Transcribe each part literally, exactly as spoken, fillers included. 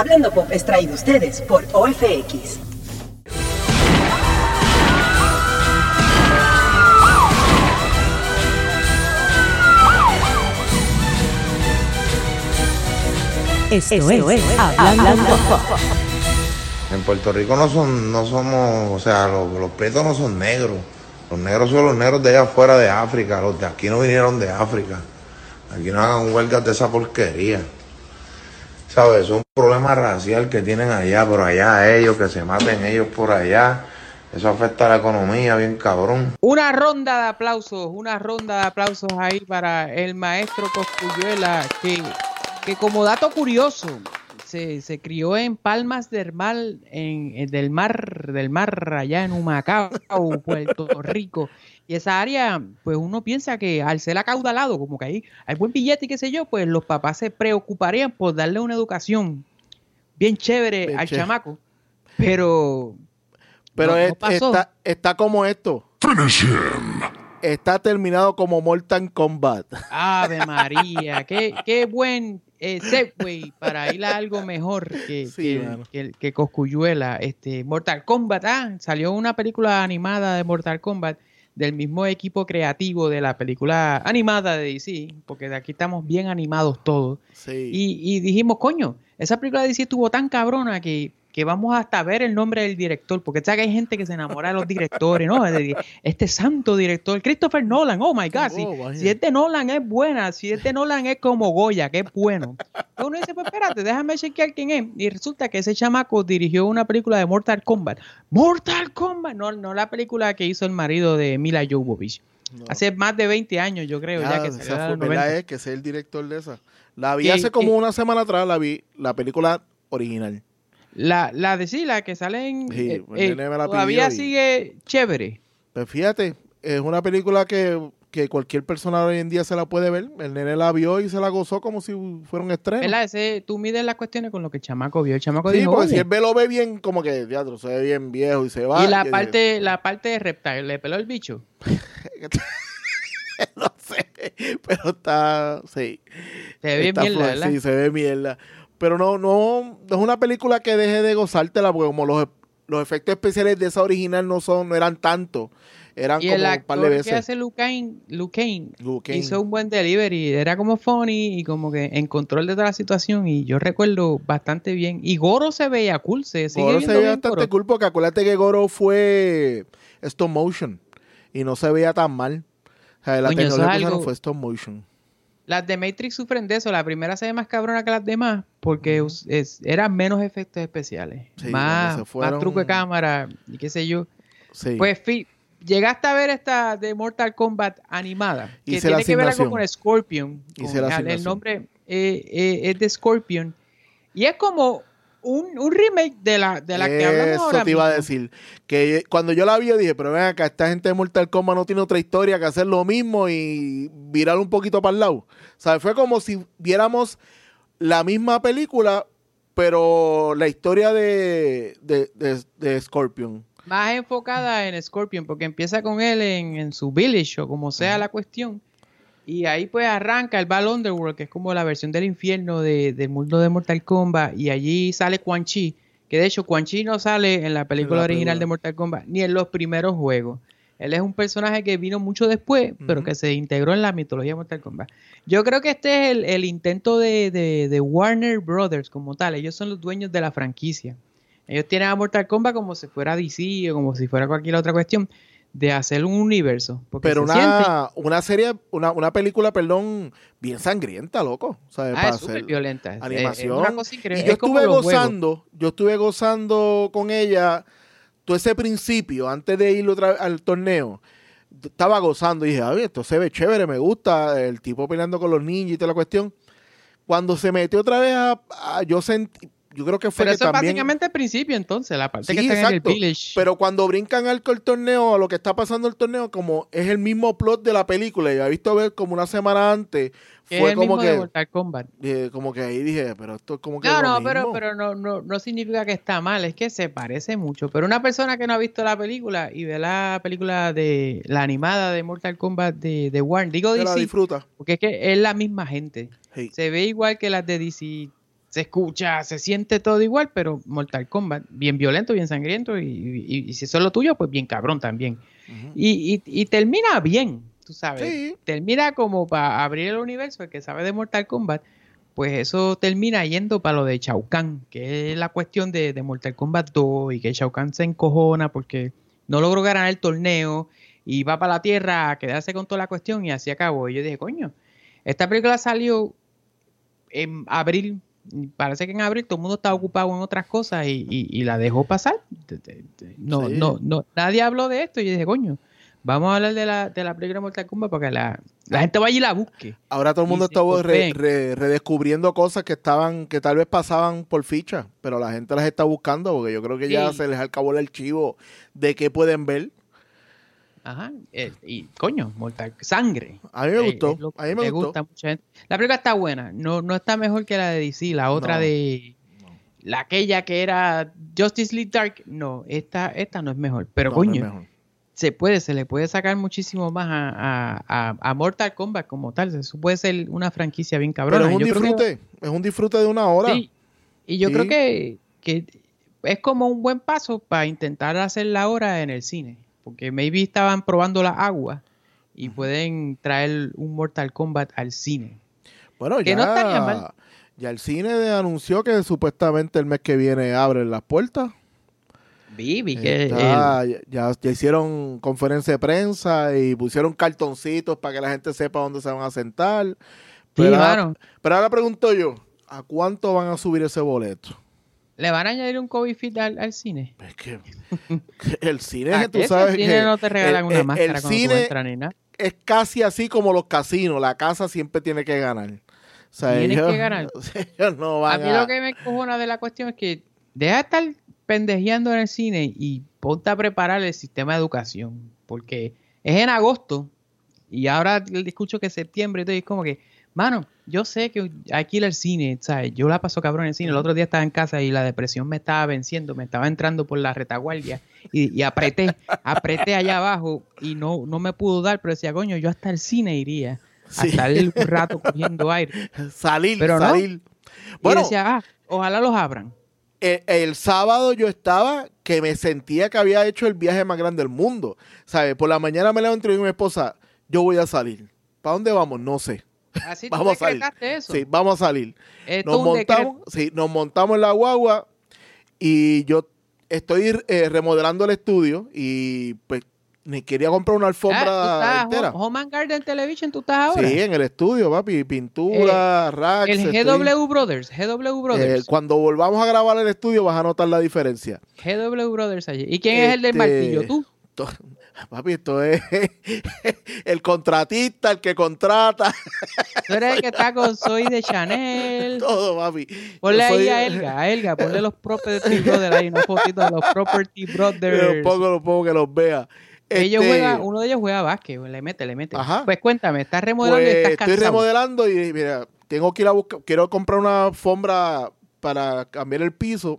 Hablando Pop es traído a ustedes por O F X. Esto, Esto es, es Hablando, Hablando Pop. En Puerto Rico no son, no somos, o sea, los, los pretos no son negros. Los negros son los negros de allá afuera de África. Los de aquí no vinieron de África. Aquí no hagan huelgas de esa porquería. ¿Sabes? Es un problema racial que tienen allá, pero allá ellos, que se maten ellos por allá. Eso afecta a la economía bien cabrón. Una ronda de aplausos, una ronda de aplausos ahí para el maestro Cosculluela, que, que como dato curioso, se, se crió en Palmas del Mar, en, en del mar, del mar, allá en Humacao, Puerto Rico. Y esa área, pues uno piensa que al ser acaudalado, como que ahí hay buen billete y qué sé yo, pues los papás se preocuparían por darle una educación bien chévere bien al chévere. chamaco. Pero... Pero no, es, no pasó. está, está como esto. Finish him. Está terminado como Mortal Kombat. Ave María, qué, qué buen eh, segue para ir a algo mejor que, sí, que, que, que Cosculluela. Este, Mortal Kombat, ah, salió una película animada de Mortal Kombat del mismo equipo creativo de la película animada de D C, porque de aquí estamos bien animados todos. Sí. Y, y dijimos, coño, esa película de D C estuvo tan cabrona que, que vamos hasta ver el nombre del director, porque sabes que hay gente que se enamora de los directores, ¿no? Este santo director, Christopher Nolan, oh my God, si, oh, si este Nolan es buena, si este Nolan es como Goya, que es bueno. Entonces uno dice, pues espérate, déjame chequear quién es. Y resulta que ese chamaco dirigió una película de Mortal Kombat. ¡Mortal Kombat! No, no la película que hizo el marido de Mila Jovovich. No. Hace más de veinte años, yo creo, ya, ya que salió. La verdad es que es el director de esa. La vi ¿Qué, hace como qué? una semana atrás, la vi, la película original. La, la de sí, la que sale en... Sí, eh, eh, todavía y... sigue chévere. Pues fíjate, es una película que, que cualquier persona hoy en día se la puede ver. El nene la vio y se la gozó como si fuera un estreno. ¿Verdad? Ese, tú mides las cuestiones con lo que el chamaco vio. El chamaco sí, dijo, porque oye. si él ve, lo ve bien, como que, teatro, se ve bien viejo y se va. Y la y parte dice, la parte de Reptile, ¿le peló el bicho? No sé, pero está, sí. Se ve bien mierda, ¿verdad? Sí, se ve mierda. Pero no, no, no es una película que deje de gozártela, porque como los, los efectos especiales de esa original no son, no eran tanto, eran y como el un par de veces. que hace Luke Kane, Luke Kane, Luke Kane hizo un buen delivery, era como funny y como que en control de toda la situación, y yo recuerdo bastante bien. Y Goro se veía cool, se sigue Goro viendo se veía bien bastante Goro. cool, porque acuérdate que Goro fue stop motion y no se veía tan mal. O sea, la Coño, tecnología que algo... usaron fue stop motion. Las de Matrix sufren de eso. La primera se ve más cabrona que las demás porque uh-huh. es, eran menos efectos especiales. Sí, más, fueron... más truco de cámara y qué sé yo. Sí. Pues fi, llegaste a ver esta de Mortal Kombat animada. Que Hice tiene que ver algo con Scorpion. Hice con, la el, el nombre eh, eh, es de Scorpion. Y es como un, un remake de la, de la que hablamos ahora. Eso te iba mismo. a decir. Que cuando yo la vi, yo dije, pero ven acá, esta gente de Mortal Kombat no tiene otra historia que hacer lo mismo y virar un poquito para el lado. O sea, fue como si viéramos la misma película, pero la historia de, de, de, de Scorpion. Más enfocada en Scorpion, porque empieza con él en, en su village, o como sea uh-huh. la cuestión. Y ahí pues arranca el Val Underworld, que es como la versión del infierno de, del mundo de Mortal Kombat. Y allí sale Quan Chi, que de hecho Quan Chi no sale en la película en la original película. de Mortal Kombat, ni en los primeros juegos. Él es un personaje que vino mucho después, uh-huh. pero que se integró en la mitología de Mortal Kombat. Yo creo que este es el, el intento de, de, de Warner Brothers como tal. Ellos son los dueños de la franquicia. Ellos tienen a Mortal Kombat como si fuera D C o como si fuera cualquier otra cuestión, de hacer un universo. Pero una, una serie, una, una película, perdón, bien sangrienta, loco. O sea, ah, para es súper violenta. Animación. Es, es una cosa increíble. Y yo es estuve como gozando, yo estuve gozando con ella todo ese principio, antes de ir otra, al torneo. Estaba gozando y dije, ay, esto se ve chévere, me gusta, el tipo peleando con los ninjas y toda la cuestión. Cuando se metió otra vez a, a yo sentí, yo creo que fue pero que eso también... es básicamente al principio, entonces, la parte sí, que está exacto. en el village. Pero cuando brincan al el torneo, a lo que está pasando el torneo, como es el mismo plot de la película, yo he visto ver como una semana antes, que fue es el como mismo que... de Mortal Kombat. Eh, como que ahí dije, pero esto es como que No, lo no, mismo. pero, pero no, no, no significa que está mal, es que se parece mucho. Pero una persona que no ha visto la película y ve la película de la animada de Mortal Kombat de, de Warner, digo se D C, la disfruta. porque es que es la misma gente. Sí. Se ve igual que las de D C. se escucha, se siente todo igual, pero Mortal Kombat, bien violento, bien sangriento, y, y, y si eso es lo tuyo, pues bien cabrón también. Uh-huh. Y, y, y termina bien, tú sabes. Sí. Termina como para abrir el universo, el que sabe de Mortal Kombat, pues eso termina yendo para lo de Shao Kahn, que es la cuestión de, de Mortal Kombat dos, y que Shao Kahn se encojona porque no logró ganar el torneo, y va para la Tierra a quedarse con toda la cuestión, y así acabó. Y yo dije, coño, esta película salió en abril, parece que en abril todo el mundo estaba ocupado en otras cosas y, y, y la dejó pasar. No, sí. no, no, nadie habló de esto y yo dije, coño, vamos a hablar de la, de la película de Mortal Kombat para que la, la gente vaya y la busque. Ahora todo el mundo está re, re, redescubriendo cosas que estaban, que tal vez pasaban por ficha, pero la gente las está buscando porque yo creo que sí. ya se les acabó el archivo de qué pueden ver. Ajá, eh, y coño, Mortal Sangre. A mí me gustó, eh, a mí me gustó. Gusta mucha gente. La película está buena, no, no está mejor que la de D C, la otra no, de no. la aquella que era Justice League Dark, no, esta, esta no es mejor, pero no, coño, no es mejor. se puede, se le puede sacar muchísimo más a, a, a, a Mortal Kombat como tal, eso puede ser una franquicia bien cabrona. Pero es un yo disfrute, que, es un disfrute de una hora. Sí, y yo sí. creo que, que es como un buen paso para intentar hacer la hora en el cine. Porque maybe estaban probando la agua y pueden traer un Mortal Kombat al cine. Bueno, que ya, no estaría mal. Ya el cine anunció que supuestamente el mes que viene abren las puertas. Vivi, que Está, el... ya, ya hicieron conferencia de prensa y pusieron cartoncitos para que la gente sepa dónde se van a sentar. Pero, sí, ahora, pero ahora pregunto yo, ¿a cuánto van a subir ese boleto? ¿Le van a añadir un COVID fit al, al cine? Es que el cine, tú sabes que... El cine no te regalan el, una el, máscara el cuando cine tú entras ni nada. Es casi así como los casinos. La casa siempre tiene que ganar. O sea, Tienes ellos, que ganar. Ellos no van a mí a... lo que me cojona de la cuestión es que deja de estar pendejeando en el cine y ponte a preparar el sistema de educación. Porque es en agosto y ahora escucho que septiembre y todo, y es como que, mano, yo sé que hay que ir al cine, ¿sabes? Yo la paso cabrón en el cine. El otro día estaba en casa y la depresión me estaba venciendo, me estaba entrando por la retaguardia y, y apreté, apreté allá abajo y no, no me pudo dar, pero decía, coño, yo hasta el cine iría, sí. hasta el un rato cogiendo aire. Salir, pero salir. No. Bueno, y decía, ah, ojalá los abran. El, el sábado yo estaba que me sentía que había hecho el viaje más grande del mundo, ¿sabes? Por la mañana me levanté y le dije a mi esposa, yo voy a salir. ¿Para dónde vamos? No sé. Así vamos tú a salir. Eso. Sí, vamos a salir. Esto nos montamos, sí, nos montamos en la guagua y yo estoy eh, remodelando el estudio y pues me quería comprar una alfombra ah, entera. Home and Garden Television, ¿tú estás ahora? Sí, en el estudio, papi, pintura, eh, racks. El G W estoy... Brothers, G W Brothers. Eh, cuando volvamos a grabar el estudio vas a notar la diferencia. G W Brothers allí. ¿Y quién este... es el del martillo? ¿Tú? Papi, esto es el contratista, el que contrata. Tú eres el que está con Soy de Chanel. Todo, papi. Ponle soy... ahí a Elga, a Elga, ponle los Property Brothers ahí, una fotito de los Property Brothers. Lo pongo, lo pongo que los vea. Ellos este... juega, uno de ellos juega básquet, le mete, le mete. Ajá. Pues cuéntame, ¿estás remodelando pues y estás cansado? Estoy remodelando y mira, tengo que ir a buscar, quiero comprar una alfombra para cambiar el piso.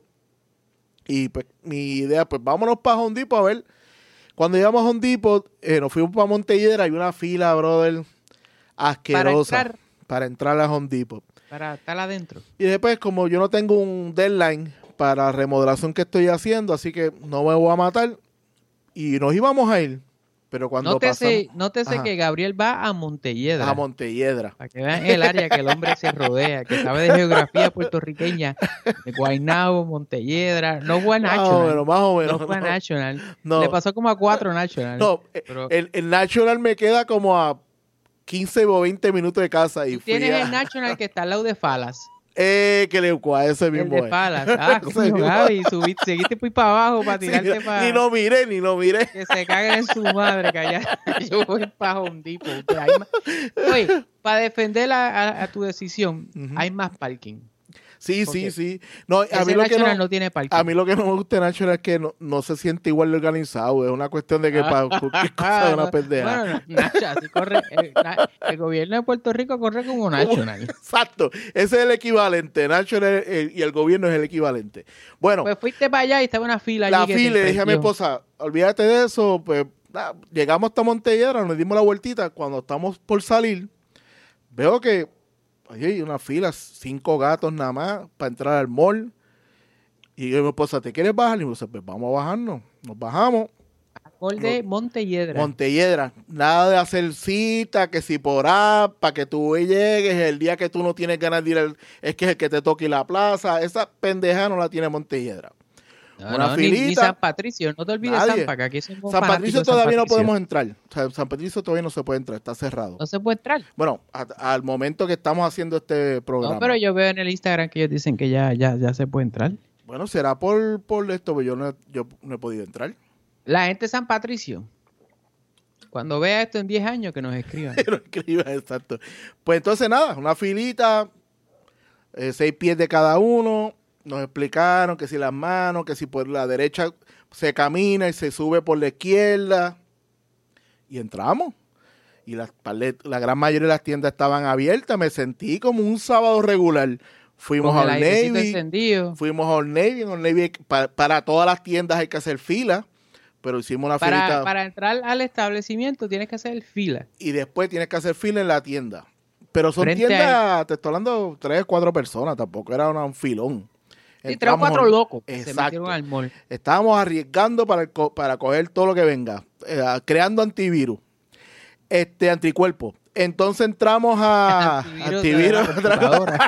Y pues mi idea, pues vámonos para Home Depot a ver. Cuando llegamos a Home Depot, eh, nos fuimos para Montelledra, hay una fila, brother, asquerosa. Para entrar, para entrar a Home Depot. Para estar adentro. Y después, como yo no tengo un deadline para la remodelación que estoy haciendo, así que no me voy a matar. Y nos íbamos a ir. Pero cuando nótese, pasamos... Nótese que Gabriel va a Montelledra. A Montelledra. Para que vean el área que el hombre se rodea, que sabe de geografía puertorriqueña. De Guaynabo, Montelledra. No fue a National. Más o menos, más o menos. No fue a no, National. No. Le pasó como a cuatro National. No, pero... el, el National me queda como a quince o veinte minutos de casa. Y tienes fui a... el National que está al lado de Falas. Eh, que le cua ese mismo. El de Palas. Ah, coño, Gaby, subiste, seguiste pues para abajo para tirarte sí, para... Ni lo miré, ni lo miré. Que se caguen en su madre, que allá yo voy para Home Depot. Más... Oye, para defender a, a, a tu decisión, uh-huh. hay más parking. Sí, Porque sí, sí. No, a ese mí lo que no, no tiene parking. A mí lo que no me gusta de National es que no, no se siente igual de organizado. Es una cuestión de que para cualquier cosa es una pendeja. Bueno, no, Nacho, así corre. El, el gobierno de Puerto Rico corre como National. Exacto. Ese es el equivalente. National el, y el gobierno es el equivalente. Bueno. Pues fuiste para allá y estaba una fila la allí. La fila, le dije a mi esposa, olvídate de eso. Pues nah, llegamos hasta Montelledra, nos dimos la vueltita. Cuando estamos por salir, veo que Oye, y una fila, cinco gatos nada más para entrar al mall. Y yo, mi esposa, ¿te quieres bajar? Y me dice, pues vamos a bajarnos. Nos bajamos. Gol de Montelledra. Montelledra. Nada de hacer cita, que si por app, para que tú llegues el día que tú no tienes ganas de ir, al, es que es el que te toque la plaza. Esa pendeja no la tiene Montelledra. No, una no, filita. Ni, ni San Patricio, no te olvides Nadie. Zampa, que aquí somos San fanáticos Patricio de San todavía no Patricio. podemos entrar. O sea, San Patricio todavía no se puede entrar, está cerrado. No se puede entrar. Bueno, a- al momento que estamos haciendo este programa. No, pero yo veo en el Instagram que ellos dicen que ya, ya, ya se puede entrar. Bueno, será por, por esto, pero yo no, he- yo no he podido entrar. La gente de San Patricio, cuando vea esto en diez años, que nos escriban. Pero escriba, exacto. Pues entonces nada, una filita, eh, seis pies de cada uno. Nos explicaron que si las manos, que si por la derecha se camina y se sube por la izquierda. Y entramos. Y la, la gran mayoría de las tiendas estaban abiertas. Me sentí como un sábado regular. Fuimos Con el a Old airecito Navy. encendido. Fuimos a Old Navy. En Old Navy para, para todas las tiendas hay que hacer fila. Pero hicimos una Para, filita. para entrar al establecimiento tienes que hacer fila. Y después tienes que hacer fila en la tienda. Pero son Frente tiendas, te estoy hablando, tres, cuatro personas. Tampoco era una- un filón. Y tres o Entramos- cuatro locos que se Exacto. metieron al mall. Estábamos arriesgando para, el co- para coger todo lo que venga, eh, creando antivirus, este anticuerpo. Entonces entramos a Antivirus antivirus. de la computadora.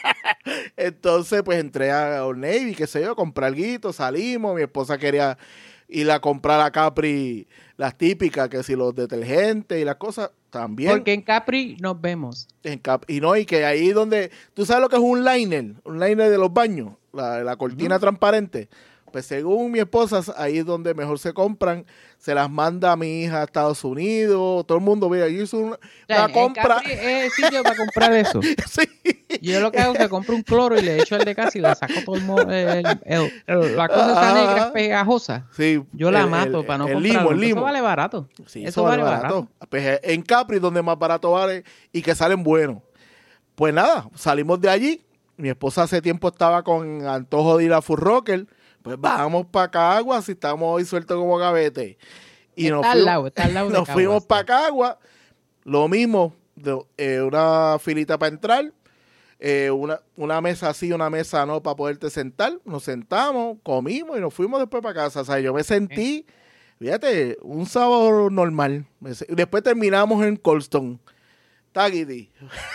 Entonces, pues entré a Old Navy, qué sé yo, comprar algo, salimos. Mi esposa quería ir a comprar a Capri las típicas, que si los detergentes y las cosas también. Porque en Capri nos vemos. En Cap- y no, y que ahí donde, ¿tú sabes lo que es un liner? Un liner de los baños, la, la cortina transparente. Pues según mi esposa, ahí es donde mejor se compran, se las manda a mi hija a Estados Unidos, todo el mundo, mira, yo hice una, O sea, una en compra. Capri es el sitio para comprar eso. Sí. Yo lo que hago es que compro un cloro y le echo el de casa y le saco todo el, mo- el- el- el- la cosa esa negra es pegajosa. Sí, Yo la el- mato el- para no el comprarlo. limo, el Eso limo. vale barato. Sí, eso, eso vale vale barato. barato. Pues en Capri, donde más barato vale y que salen buenos. Pues nada, salimos de allí. Mi esposa hace tiempo estaba con antojo de ir a Full Rocker. Pues vamos para Caguas, si estamos hoy sueltos como gavete. Y Está nos al fuimos, lado, está al lado de nos Caguas, fuimos sí. para Caguas. Lo mismo, de, eh, una filita para entrar. Eh, una, una mesa así, una mesa no, para poderte sentar. Nos sentamos, comimos y nos fuimos después para casa. O sea, yo me sentí, fíjate, un sábado normal. Me se- Después terminamos en Colston, Taguidi,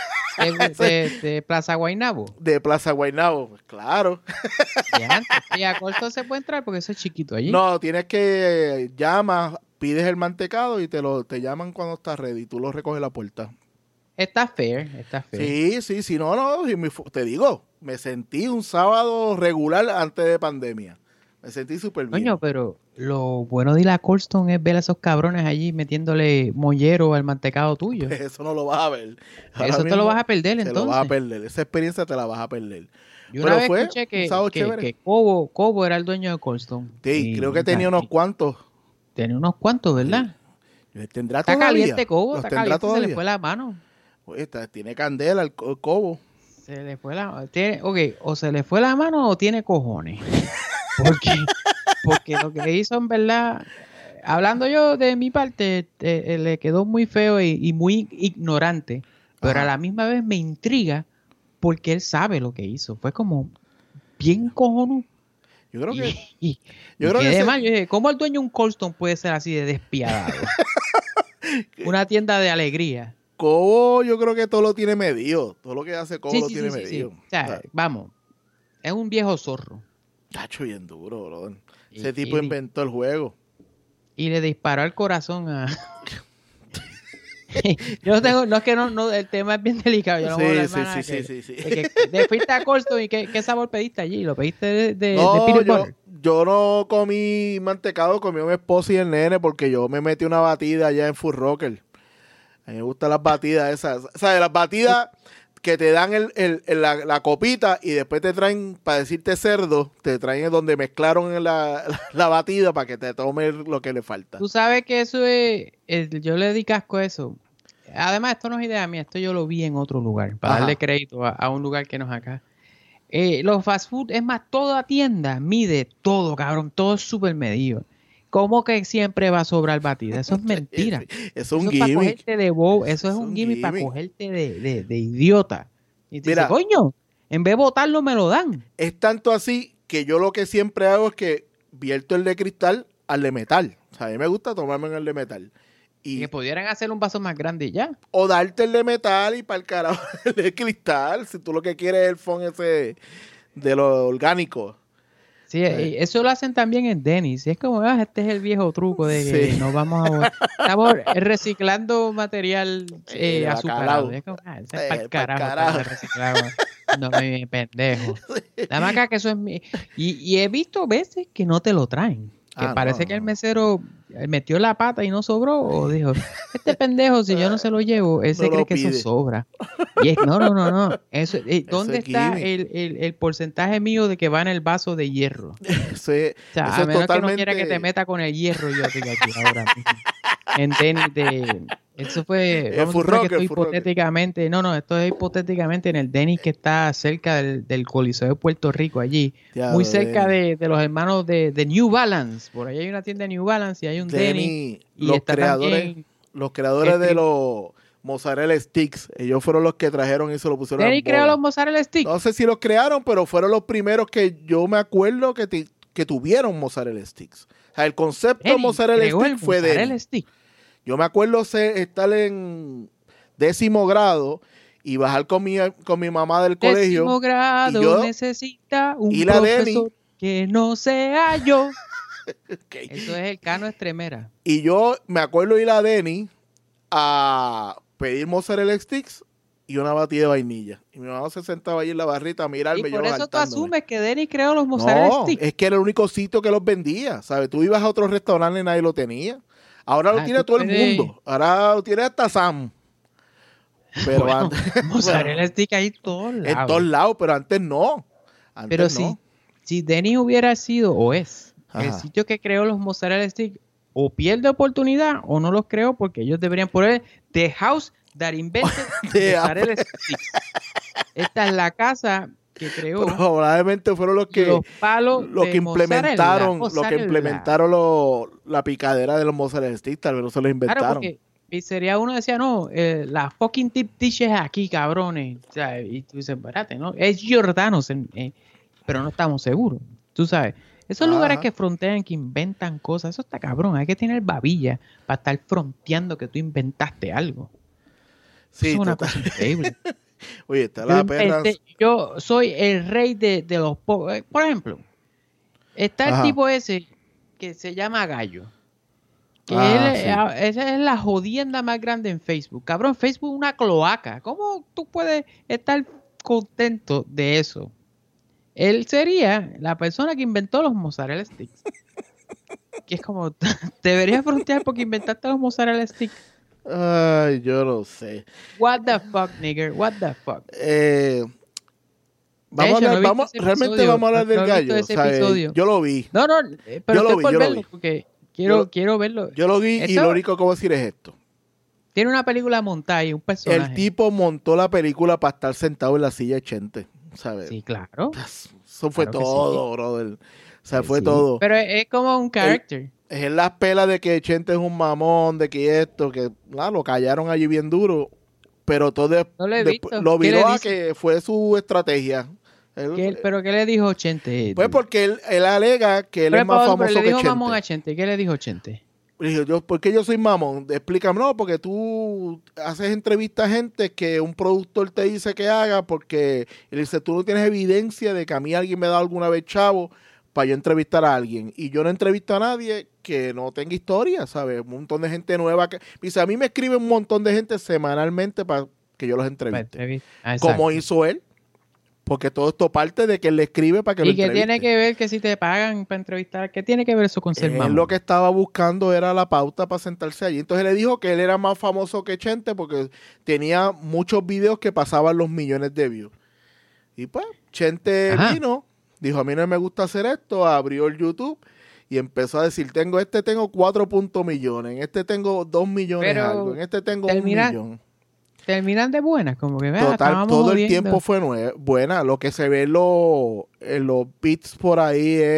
De, de- de Plaza Guaynabo. de Plaza Guaynabo. Pues claro. Y antes. Y a Colston se puede entrar porque eso es chiquito allí. No, tienes que eh, llamas, pides el mantecado y te lo te llaman cuando estás ready. Tú lo recoges a la puerta. Está fair, está fair. Sí, sí, sí, no, no, y me fu- te digo, me sentí un sábado regular antes de pandemia. Me sentí súper bien. Coño, pero lo bueno de ir a Colston es ver a esos cabrones allí metiéndole mollero al mantecado tuyo. Eso no lo vas a ver. Ahora Eso te mismo lo vas a perder, te entonces. lo vas a perder. Esa experiencia te la vas a perder. Yo una Pero vez fue escuché un que, sábado que, chévere. que Cobo, Cobo era el dueño de Colston. Sí, Y- creo que tenía unos cuantos. Tenía unos cuantos, ¿verdad? ¿Tendrá Está todavía? caliente Cobo, ¿Los está tendrá caliente, se todavía? le fue la mano. Oye, está- tiene candela el, co- el cobo. Se le fue la tiene, ok, o se le fue la mano o tiene cojones. Porque, porque lo que hizo en verdad, hablando yo de mi parte, eh, eh, le quedó muy feo y, y muy ignorante, pero Ajá. a la misma vez me intriga porque él sabe lo que hizo. Fue como bien cojonudo. Yo creo Y, que... y- yo y creo que quedé ese- mal. Yo dije, ¿cómo el dueño de un Colston puede ser así de despiadado? Una tienda de alegría. Cobo, yo creo que todo lo tiene medido. Todo lo que hace Cobo Sí, lo sí, tiene sí, sí, sí. medido. O sea, vamos, es un viejo zorro. Tacho, bien duro, bro. Y- Ese tipo y- inventó el juego. Y le disparó al corazón a... Yo no tengo, no es que no, no, el tema es bien delicado. Yo no Sí, voy a hablar sí, más nada sí, que- sí, sí, sí. de que- de fuiste a Colston y qué, qué sabor pediste allí. ¿Lo pediste de, de, de No, peanut yo, butter? yo no comí mantecado, comió mi esposa y el nene porque yo me metí una batida allá en Full Rocker. A mí me gustan las batidas esas. O sea, las batidas que te dan el, el- el- la, la copita y después te traen, para decirte cerdo, te traen donde mezclaron la, la, la batida para que te tomes lo que le falta. Tú sabes que eso es... el- yo le di casco a eso. Además, esto no es idea mía. Esto yo lo vi en otro lugar. Para Ajá. darle crédito a, a un lugar que no es acá. Eh, los fast food, es más, toda tienda mide todo, cabrón. Todo es súper medido. ¿Cómo que siempre va a sobrar batida? Eso es mentira. Es un eso es para gimmick. cogerte de bobo. Eso es, Es un un gimmick para gimmick. cogerte de, de, de idiota. Y te Mira, dice, coño, en vez de botarlo, me lo dan. Es tanto así que yo lo que siempre hago es que vierto el de cristal al de metal. O sea, a mí me gusta tomarme el de metal. Y Y, que pudieran hacer un vaso más grande y ya. o darte el de metal y para el carajo el de cristal. Si tú lo que quieres es el fondo ese de lo orgánico. Sí, y eso lo hacen también en Dennis. Y es como, ah, este es el viejo truco de que Sí. nos vamos a... Estamos reciclando material eh, Eh, azucarado. bacalao. Es como, ah, ese Eh, es para el pa'l carajo, carajo. para reciclado. No, mi pendejo. La marca que eso es mi... Y, y he visto veces que no te lo traen. Que Ah, parece no, que el no. mesero metió la pata y no sobró. O dijo, este pendejo, si yo no se lo llevo, él No se lo cree que eso pide. sobra. Y es, no, no, no, no. Eso, eh, ¿dónde es está gimmick. el, el, el porcentaje mío de que va en el vaso de hierro? Eso es, O sea, eso a es menos totalmente... que no quiera que te meta con el hierro, yo digo aquí ahora mismo. En tenis de... Eso fue... El Vamos a Full suponer que Rocker, esto Full Rocker. hipotéticamente... No, no, esto es hipotéticamente en el Denis que está cerca del, del Coliseo de Puerto Rico, allí. Diablo, muy cerca Denis. de, de los hermanos de, de New Balance. Por ahí hay una tienda de New Balance y hay un Denis. Denis, Y los está creadores, también... los creadores este- de los mozzarella sticks, ellos fueron los que trajeron y se lo pusieron Denis en creó bola. los mozzarella sticks. No sé si los crearon, pero fueron los primeros que yo me acuerdo que, ti- que tuvieron mozzarella sticks. O sea, el concepto de Denis mozzarella creó el stick fue de mozzarella él. stick. Yo me acuerdo se- estar en décimo grado y bajar con mi, con mi mamá del colegio. Décimo grado y yo necesita un ir a Denis. profesor que no sea yo. Ok. Eso es el Cano Estremera. Y yo me acuerdo ir a Denny a pedir mozzarella sticks y una batida de vainilla. Y mi mamá se sentaba ahí en la barrita a mirarme. Y yo por eso tú saltándome. asumes que Denis creó los mozzarella No, sticks. es que era el único sitio que los vendía, ¿sabes? Tú ibas a otro restaurante y nadie lo tenía. Ahora lo Ah, tiene tú todo el puedes- mundo. Ahora lo tiene hasta Sam. Pero Bueno, antes, mozzarella stick ahí todos en lados. todos lados, pero antes no. Antes Pero no. si, si Denis hubiera sido o es el Ajá. sitio que creó los mozzarella sticks, o pierde oportunidad o no los creó porque ellos deberían poner The House That Invented The Mozzarella Sticks. Esta es la casa que creó Probablemente fueron los que los palos los de que implementaron, mozzarella, los que mozzarella. implementaron lo- la picadera de los mozzarella sticks, tal vez no se los inventaron. Claro, porque pizzería uno decía, no, eh, la fucking tip dishes aquí, cabrones. O sea, y tú dices, espérate, ¿no? Es Giordano's, en- eh, pero no estamos seguros. Tú sabes, esos Ajá. lugares que frontean, que inventan cosas, eso está cabrón. Hay que tener babilla para estar fronteando que tú inventaste algo. Sí, Eso es una total. cosa increíble. Oye, está Yo, la perra. este, yo soy el rey de, de los po- eh, por ejemplo, está el Ajá. tipo ese que se llama Gallo. Que Ah, él, sí. eh, ah, esa es la jodienda más grande en Facebook. Cabrón, Facebook es una cloaca. ¿Cómo tú puedes estar contento de eso? Él sería la persona que inventó los mozzarella sticks. Que es como, deberías frontear porque inventaste los mozzarella sticks. Ay, yo no sé. What the fuck, nigger? What the fuck? Eh, vamos hecho, a no hablar, he visto vamos, ese realmente episodio, vamos a hablar no- no del he visto gallo. ese ¿sabes? episodio. Yo lo vi. No, no, eh, pero Yo lo estoy vi, por yo lo verlo vi. porque quiero, Yo lo- quiero verlo. Yo lo vi y Eso- lo único que voy a decir es esto. Tiene una película montada y un personaje. El tipo montó la película para estar sentado en la silla de Chente, ¿sabes? Sí, claro. Eso fue Claro que todo, sí. brother. O sea, Sí, fue sí. todo. Pero es, es como un character. Es en las pelas de que Chente es un mamón, de que esto, que claro, lo callaron allí bien duro, pero todo de- No lo he después- visto. lo ¿Qué le viró a dice? que fue su estrategia. Él- ¿Qué él- ¿Pero qué le dijo Chente? pues porque él, él alega que él Pero es más pausa, pero famoso le que dijo Chente. mamón a Chente. ¿Qué le dijo Chente? Le dije, yo, ¿por qué yo soy mamón? Explícame, no, porque tú haces entrevistas a gente que un productor te dice que haga porque él dice, tú no tienes evidencia de que a mí alguien me da alguna vez chavo para yo entrevistar a alguien. Y yo no entrevisto a nadie que no tenga historia, ¿sabes? Un montón de gente nueva. Que, dice, a mí me escribe un montón de gente semanalmente para que yo los entreviste. Ah, exacto. Como hizo él. Porque todo esto parte de que él le escribe para que lo ¿Y qué entreviste. tiene que ver que si te pagan para entrevistar? ¿Qué tiene que ver eso con ser Él mamón? lo que estaba buscando era la pauta para sentarse allí. Entonces le dijo que él era más famoso que Chente porque tenía muchos videos que pasaban los millones de views. Y pues, Chente Ajá. vino, dijo, a mí no me gusta hacer esto, abrió el YouTube y empezó a decir, tengo este tengo cuatro punto millones, en este tengo dos millones Pero algo, en este tengo termina- un millón. Terminan de buenas, como que vea, Total, estábamos todo el jodiendo. tiempo fue nue- buena. Lo que se ve en los, en los beats por ahí es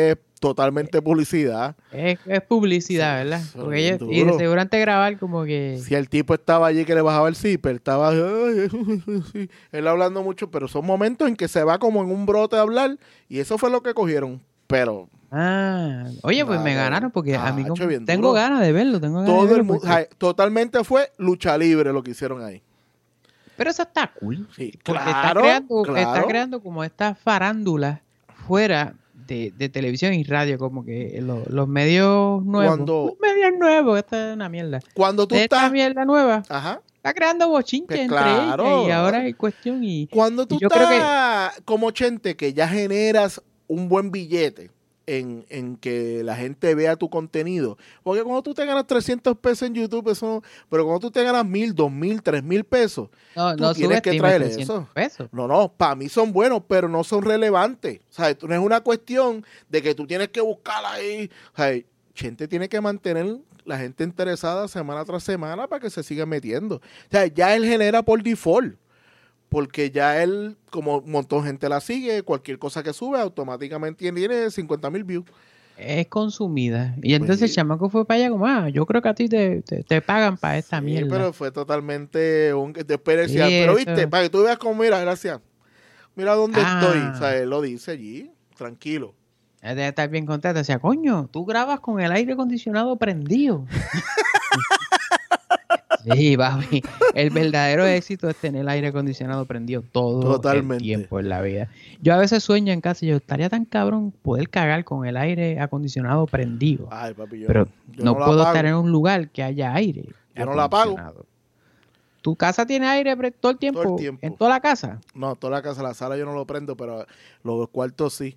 totalmente publicidad. Es, es publicidad, ¿verdad? Eso es Porque bien ellos, y de duro. seguro antes de grabar como que... Si el tipo estaba allí que le bajaba el zipper, estaba ay, sí, él hablando mucho, pero son momentos en que se va como en un brote a hablar y eso fue lo que cogieron. Pero Ah, oye, pues Nada, me ganaron porque a mí tacho, como- bien tengo duro. ganas de verlo, tengo ganas de todo verlo el mundo, porque- totalmente fue lucha libre lo que hicieron ahí. Pero eso está cool. Sí, Porque está claro, creando, claro. está creando como estas farándulas fuera de, de televisión y radio, como que lo- los medios nuevos. Cuando- Los medios nuevos, esta es una mierda. Cuando tú Esta estás, mierda nueva ajá, está creando bochinches Pues entre claro. ellas y ahora hay cuestión y cuando tú y yo creo que- estás como Chente que ya generas un buen billete en, en que la gente vea tu contenido. Porque cuando tú te ganas trescientos pesos en YouTube, eso no- pero cuando tú te ganas mil, dos mil, tres mil pesos, no, tú no tienes que subestimes traer trescientos eso. pesos. no, no, para mí son buenos, pero no son relevantes. O sea, no es una cuestión de que tú tienes que buscar ahí. O sea, Chente tiene que mantener la gente interesada semana tras semana para que se siga metiendo. O sea, ya él genera por default. Porque ya él, como un montón de gente la sigue, cualquier cosa que sube automáticamente tiene cincuenta mil views. Es consumida. Y entonces Pues- el chamaco fue para allá como, ah, yo creo que a ti te, te, te pagan para esta Sí, mierda. pero fue totalmente un desperdiciar. Sí, pero eso- viste, para que tú veas cómo, mira, gracias. Mira dónde Ah. estoy. O sea, él lo dice allí, tranquilo. Él debe estar bien contento. Decía, coño, tú grabas con el aire acondicionado prendido. Sí, papi. El verdadero éxito es tener el aire acondicionado prendido todo Totalmente. el tiempo en la vida. Yo a veces sueño en casa y yo estaría tan cabrón poder cagar con el aire acondicionado prendido. Ay, papi, yo, Pero yo no, la puedo apago. estar en un lugar que haya aire. Yo no la apago. acondicionado. ¿Tu casa tiene aire pre- todo el tiempo? Todo el tiempo. ¿En toda la casa? No, toda la casa, la sala yo no lo prendo, pero los cuartos sí.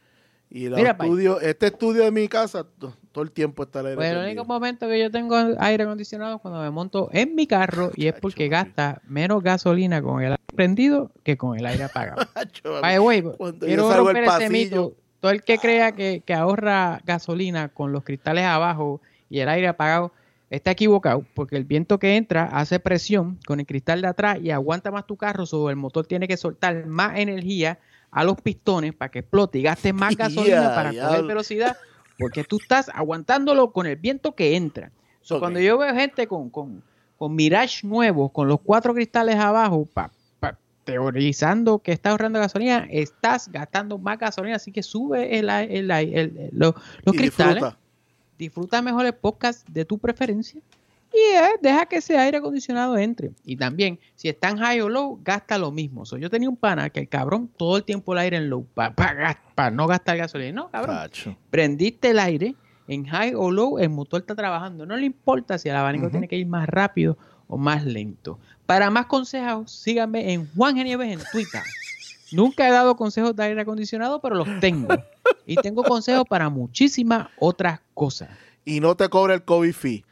Y los Mira, pa- estudios, este estudio de mi casa, to- todo el tiempo está el aire Pues el prendido. único momento que yo tengo aire acondicionado es cuando me monto en mi carro y es Chacho, porque papi. gasta menos gasolina con el aire prendido que con el aire apagado. Acho, papi. By the way, Cuando quiero yo salgo romper al ese pasillo, mito. Todo el que crea que, que ahorra gasolina con los cristales abajo y el aire apagado está equivocado porque el viento que entra hace presión con el cristal de atrás y aguanta más tu carro, sobre el motor tiene que soltar más energía a los pistones para que explote y gaste más gasolina Ya, para ya. coger velocidad porque tú estás aguantándolo con el viento que entra. So, Ok. Cuando yo veo gente con, con, con Mirage nuevos, con los cuatro cristales abajo, pa, pa- teorizando que estás ahorrando gasolina, estás gastando más gasolina, así que sube el, el, el- el- el- los, los y cristales, disfruta. disfruta mejor el podcast de tu preferencia y eh, deja que ese aire acondicionado entre. Y también, si está en high o low, gasta lo mismo. So, yo tenía un pana que el cabrón todo el tiempo el aire en low para no gastar gasolina. No, cabrón. Tacho. Prendiste el aire en high o low, el motor está trabajando. No le importa si el abanico Ujú. tiene que ir más rápido o más lento. Para más consejos, síganme en Juan Genieves en Twitter. Nunca he dado consejos de aire acondicionado, pero los tengo. Y tengo consejos para muchísimas otras cosas. Y no te cobra el COVID fee.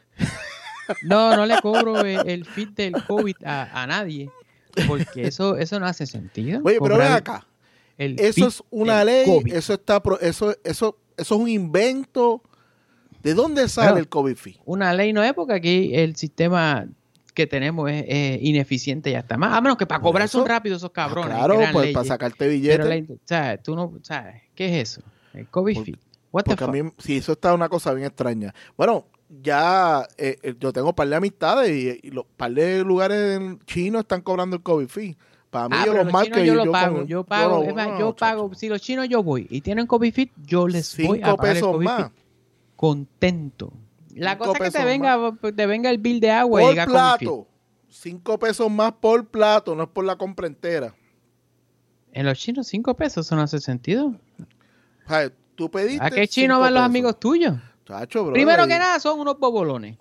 No, no le cobro el, el feed del COVID a, a nadie, porque eso, eso no hace sentido. Oye, pero ven Cobrar acá. el Eso feed es una del ley, COVID. eso está pro- eso, eso, eso es un invento. ¿De dónde sale Claro. el COVID fee? Una ley no es porque aquí el sistema que tenemos es, es ineficiente y hasta más. A menos que para Por cobrar eso. son rápidos esos cabrones. Ah, claro, crean pues leyes. para sacarte Pero billetes. la- ¿sabes? Tú no, ¿sabes? ¿Qué es eso? El COVID Por- fee. What the Porque a fuck? mí, sí, eso está una cosa bien extraña. Bueno, ya eh, eh, yo tengo un par de amistades y, y los par de lugares en chinos están cobrando el COVID fee. Para mí, Ah, yo pero los los marco chinos y yo lo yo pago, con- yo pago, no, es más, no, yo chacho. pago, si los chinos yo voy y tienen COVID fit, yo les voy a Cinco pagar el pesos COVID más. fit contento. La Cinco cosa es que te pesos venga, te venga el bill de agua y Por diga COVID fit. plato. Cinco pesos más por plato, no es por la compra entera. En los chinos cinco pesos, eso no hace sentido. O sea, tú pediste ¿A qué chino cinco van los pesos. amigos tuyos? Chacho, bro, Primero y- que nada, son unos bobolones.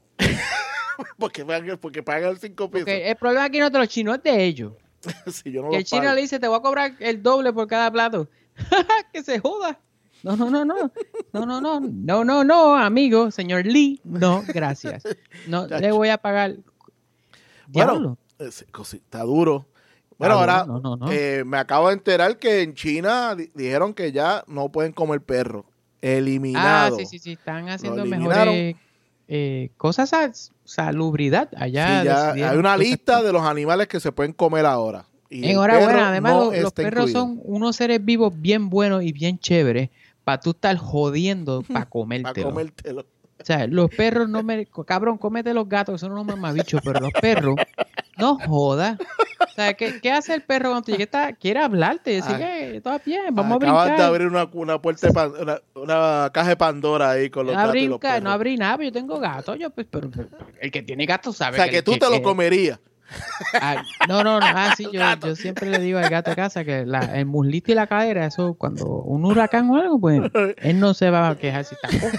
Porque pagan, porque pagan cinco pesos. Porque el problema aquí no es de los chinos, es de ellos. Si yo no Que los el chino pago. le dice, te voy a cobrar el doble por cada plato. Que se joda. No, no, no, no. No, no, no. No, no, no, amigo, señor Lee. No, gracias. No Chacho. le voy a pagar. Bueno, Diablo. ese cosi- está duro. Bueno, Está ahora duro, no, no, no. eh, me acabo de enterar que en China di- dijeron que ya no pueden comer perro. Ah, Eliminado. sí, sí, sí. Están haciendo eliminaron. mejores eh, cosas, sal- salubridad allá. Sí, ya decidieron hay una cosas- lista de los animales que se pueden comer ahora. Y el Enhorabuena, perro además no los, los está perros incluido. son unos seres vivos bien buenos y bien chéveres, para tú estar jodiendo para comértelo. Para comértelo. O sea, los perros no me... Cabrón, cómete los gatos, son unos mamabichos, pero los perros, no jodas. O sea, ¿qué, ¿qué hace el perro cuando llegue? Quiere hablarte, decir que todo bien, vamos Acabas a brincar. de abrir una, una puerta de pan, una, una caja de Pandora ahí con los no gatos abrí, y los perros. No abrí nada, pero yo tengo gatos. Yo, pues, pero, pero el que tiene gatos sabe. O sea, que, que tú que, te lo que, comerías. Ah, no, no, no. Ah, sí, yo, yo siempre le digo al gato de casa que la, el muslito y la cadera, eso cuando un huracán o algo, pues él no se va a quejar si está cojo.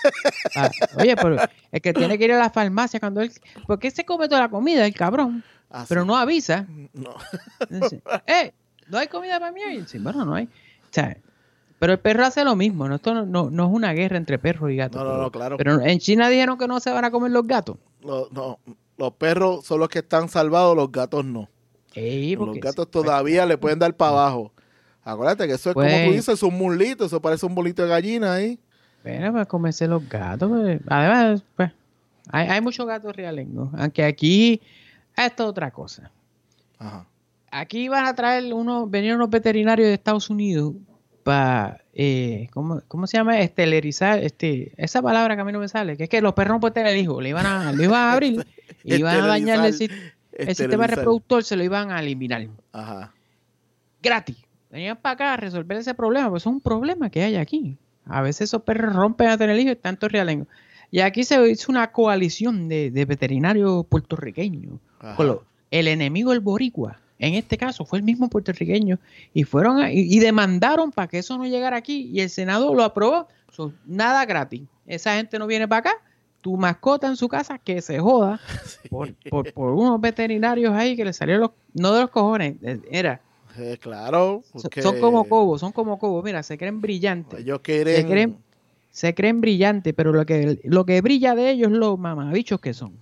Ah, oye, pero el que tiene que ir a la farmacia cuando él... Porque él se come toda la comida, el cabrón, Ah, pero sí. no avisa. No. Dice, eh, ¿no hay comida para mí hoy? Sí, bueno, no hay. O sea, pero el perro hace lo mismo, ¿no? Esto no, no, no es una guerra entre perros y gatos. No, no, pero, no, claro. Pero en China dijeron que no se van a comer los gatos. No, no. Los perros son los que están salvados, los gatos no. Ey, Los porque gatos sí, todavía pues, le pueden dar para abajo. Acuérdate que eso es Pues- como tú dices, es un mulito, eso parece un bolito de gallina ahí. Bueno, pues comerse los gatos. Pues. Además, pues, hay, hay muchos gatos realengos. Aunque aquí, esto es otra cosa. Ajá. Aquí van a traer unos, venían unos veterinarios de Estados Unidos para, eh, ¿cómo, ¿cómo se llama? Estelarizar, este, esa palabra que a mí no me sale, que es que los perros no pueden tener hijos, le iban a, le iban a abrir y iban a dañar el, si- el sistema Esterilizar. reproductor, se lo iban a eliminar. Ajá. Gratis. Venían para acá a resolver ese problema, pues es un problema que hay aquí. A veces esos perros rompen a tener hijos y tanto realengo. Y aquí se hizo una coalición de, de veterinarios puertorriqueños. Ajá. Con lo- el enemigo, el boricua, en este caso fue el mismo puertorriqueño, y fueron a- y, y demandaron para que eso no llegara aquí, y el Senado lo aprobó. So, nada gratis. Esa gente no viene para acá. Tu mascota en su casa, que se joda por, por, por unos veterinarios ahí que le salieron los, no de los cojones, era, Eh, claro. son- Porque son como cobos, son como cobos, mira, se creen brillantes. ellos Se quieren... creen, se creen brillantes, pero lo que, lo que brilla de ellos es los mamabichos que son.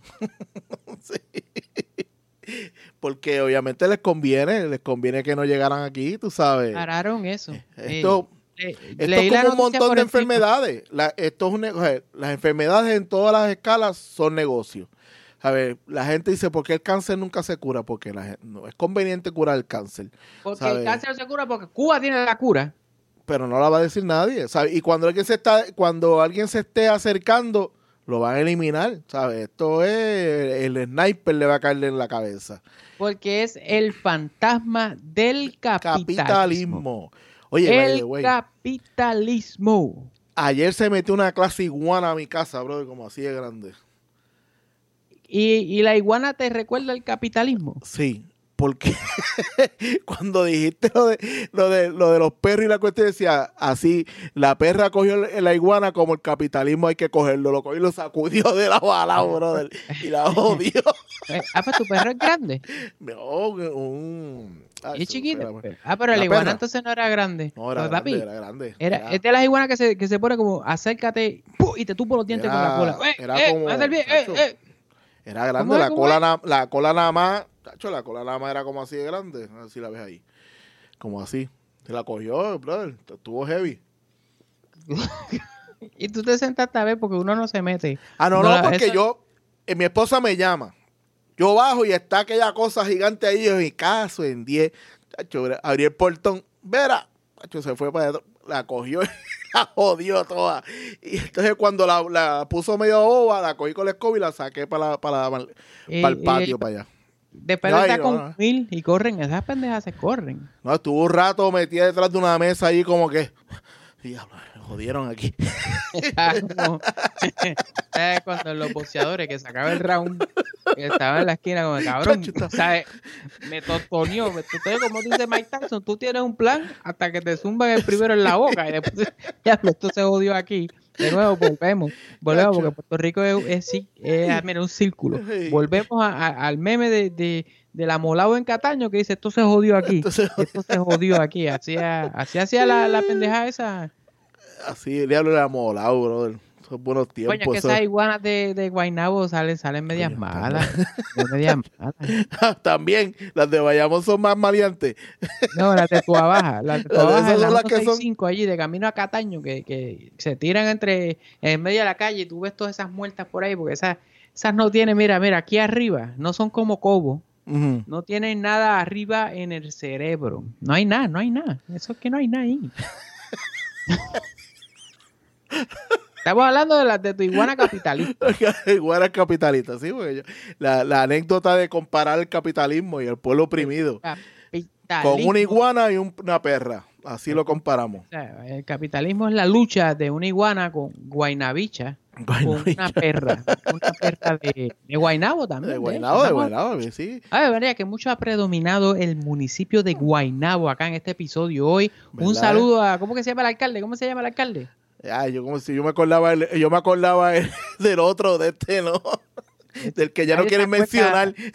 Porque obviamente les conviene, les conviene que no llegaran aquí, tú sabes. Pararon eso. Esto, Eh, esto leí es la como un noticia montón por de encima. enfermedades. La- esto es un, ne- o sea, las enfermedades en todas las escalas son negocios. A ver, la gente dice, ¿por qué el cáncer nunca se cura? Porque la, gen- no es conveniente curar el cáncer. Porque ¿sabe? el cáncer no se cura porque Cuba tiene la cura. Pero no la va a decir nadie, ¿sabe? Y cuando alguien se está, cuando alguien se esté acercando, lo van a eliminar, ¿sabes? Esto es, el sniper le va a caerle en la cabeza. Porque es el fantasma del capitalismo. Capitalismo. Oye, by the el way, capitalismo. ayer se metió una clase iguana a mi casa, bro, como así de grande. Y, y la iguana te recuerda el capitalismo. Sí, porque cuando dijiste lo de, lo de lo de los perros y la cuestión, decía así, la perra cogió la iguana como el capitalismo hay que cogerlo, lo cogió y lo sacudió de la bala, brother, y la odió. Eh, ah, pues tu perro es grande. No, un... ah, Y es eso, chiquito. espérame. Ah, pero ¿La la iguana perra? entonces no era grande. No, era Pues, grande, papi, era grande. Era, Era- es de las iguanas que se, que se pone como acércate ¡pum! Y te tupo los dientes Era- con la cola. ¡Eh, era eh! como- haz el bien, eh, macho, eh! Era grande, ¿Cómo es? la ¿Cómo cola, es? na- la cola nada más, tacho, la cola nada más era como así de grande, a ver si la ves ahí, como así, se la cogió, brother, estuvo heavy. Y tú te sentaste a ver porque uno no se mete. Ah, no, No, no, la- porque eso- yo, eh, mi esposa me llama, yo bajo y está aquella cosa gigante ahí en mi caso, en diez, tacho, abrí el portón, verá, tacho, se fue para adentro, la cogió y la jodió toda, y entonces cuando la, la puso medio boba, la cogí con la escoba y la saqué para, la- para, la- Y- para el y- patio, para allá. Después No, de ahí estar no, con no. mil y corren, esas pendejas se corren. No, estuvo un rato metida detrás de una mesa ahí como que... Diablo, me jodieron aquí. Estaba como- ¿Sabes? Cuando los boxeadores que sacaba el round, que estaba en la esquina como cabrón, Chacho, está- ¿sabes? Me tostoneó, me tostoneó como dice Mike Tyson, tú tienes un plan hasta que te zumban el primero en la boca y después ya esto se jodió aquí. De nuevo volvemos, volvemos Chacho. porque Puerto Rico es, es, sí, es, ah, mira, un círculo. Sí. Volvemos a- a- al meme de, de, del amolado en Cataño que dice esto se jodió aquí, Esto se jodió. esto se jodió aquí, así así hacía la, la pendeja esa. Así, el diablo era molado, brother. Son buenos tiempos. Coño, que eso. esas iguanas de, de Guaynabo salen, salen medias Coño, malas. Son medias malas. También, las de Bayamón son más maleantes. No, las de Tua Baja. Las de Tua Las de Baja, esas en la son las que ciento sesenta y son- cinco allí de camino a Cataño, que, que se tiran entre en medio de la calle y tú ves todas esas muertas por ahí, porque esas, esas no tienen, mira, mira, aquí arriba, no son como Cobo, Ujú. no tienen nada arriba en el cerebro. No hay nada, no hay nada. Eso es que no hay nada ahí. Estamos hablando de la de tu iguana capitalista. Iguanas capitalistas, sí, porque yo- la, la anécdota de comparar el capitalismo y el pueblo oprimido con una iguana y un- una perra. Así lo comparamos. O sea, el capitalismo es la lucha de una iguana con Guaynabicha, con una perra, una perra de, de Guaynabo también. De de Guaynabo, hecho. de Estamos- Guaynabo, sí. Ah, de verdad que mucho ha predominado el municipio de Guaynabo acá en este episodio hoy. Un ¿Verdad? saludo a, ¿cómo que se llama el alcalde? ¿Cómo se llama el alcalde? Ay, yo como si yo me acordaba, el- yo me acordaba el- del otro, de este, ¿no? Del que ya no Nadie quieren se acuerda. mencionar.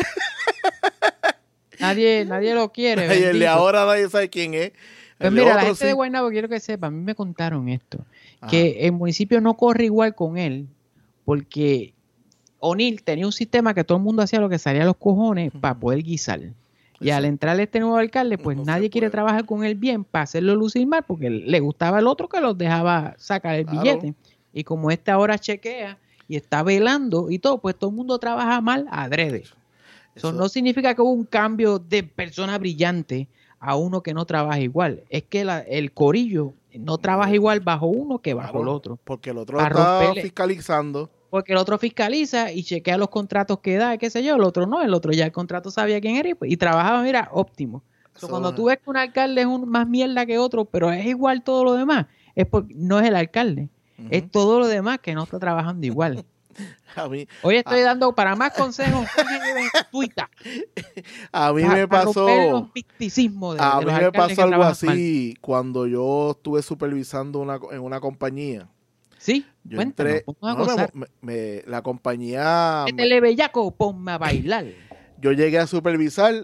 Nadie, nadie lo quiere. Y el de bendito. ahora nadie sabe quién es. Pues El de mira, la otro gente de sí. Guaynabo, quiero que sepa, a mí me contaron esto, Ajá. que el municipio no corre igual con él, porque O'Neill tenía un sistema que todo el mundo hacía lo que salía a los cojones para poder guisar. Y al Exacto. entrar este nuevo alcalde, pues No se nadie quiere puede. trabajar con él bien para hacerlo lucir mal, porque le gustaba el otro que los dejaba sacar el Claro. billete. Y como este ahora chequea y está velando y todo, pues todo el mundo trabaja mal adrede. Eso Eso- no significa que hubo un cambio de persona brillante a uno que no trabaja igual. Es que la- el corillo no trabaja igual bajo uno que bajo Claro, el otro. Porque el otro Para está romperle- fiscalizando. Porque el otro fiscaliza y chequea los contratos que da, qué sé yo, el otro no, el otro ya el contrato sabía quién era y, pues, y trabajaba, mira, óptimo. So, Eso- cuando tú ves que un alcalde es un, más mierda que otro, pero es igual todo lo demás, es porque no es el alcalde, Ujú. es todo lo demás que no está trabajando igual. A mí, Hoy estoy Ah. dando para más consejos, Twitter, a mí para, me para romper los pasó, misticismos de, a de mí los me alcaldes pasó que algo trabajan mal. así cuando yo estuve supervisando una, en una compañía. Sí, Yo cuéntanos, entré, vamos a no, me- gozar. me- me- la compañía, me- Métele bellaco, ponme a bailar. yo llegué a supervisar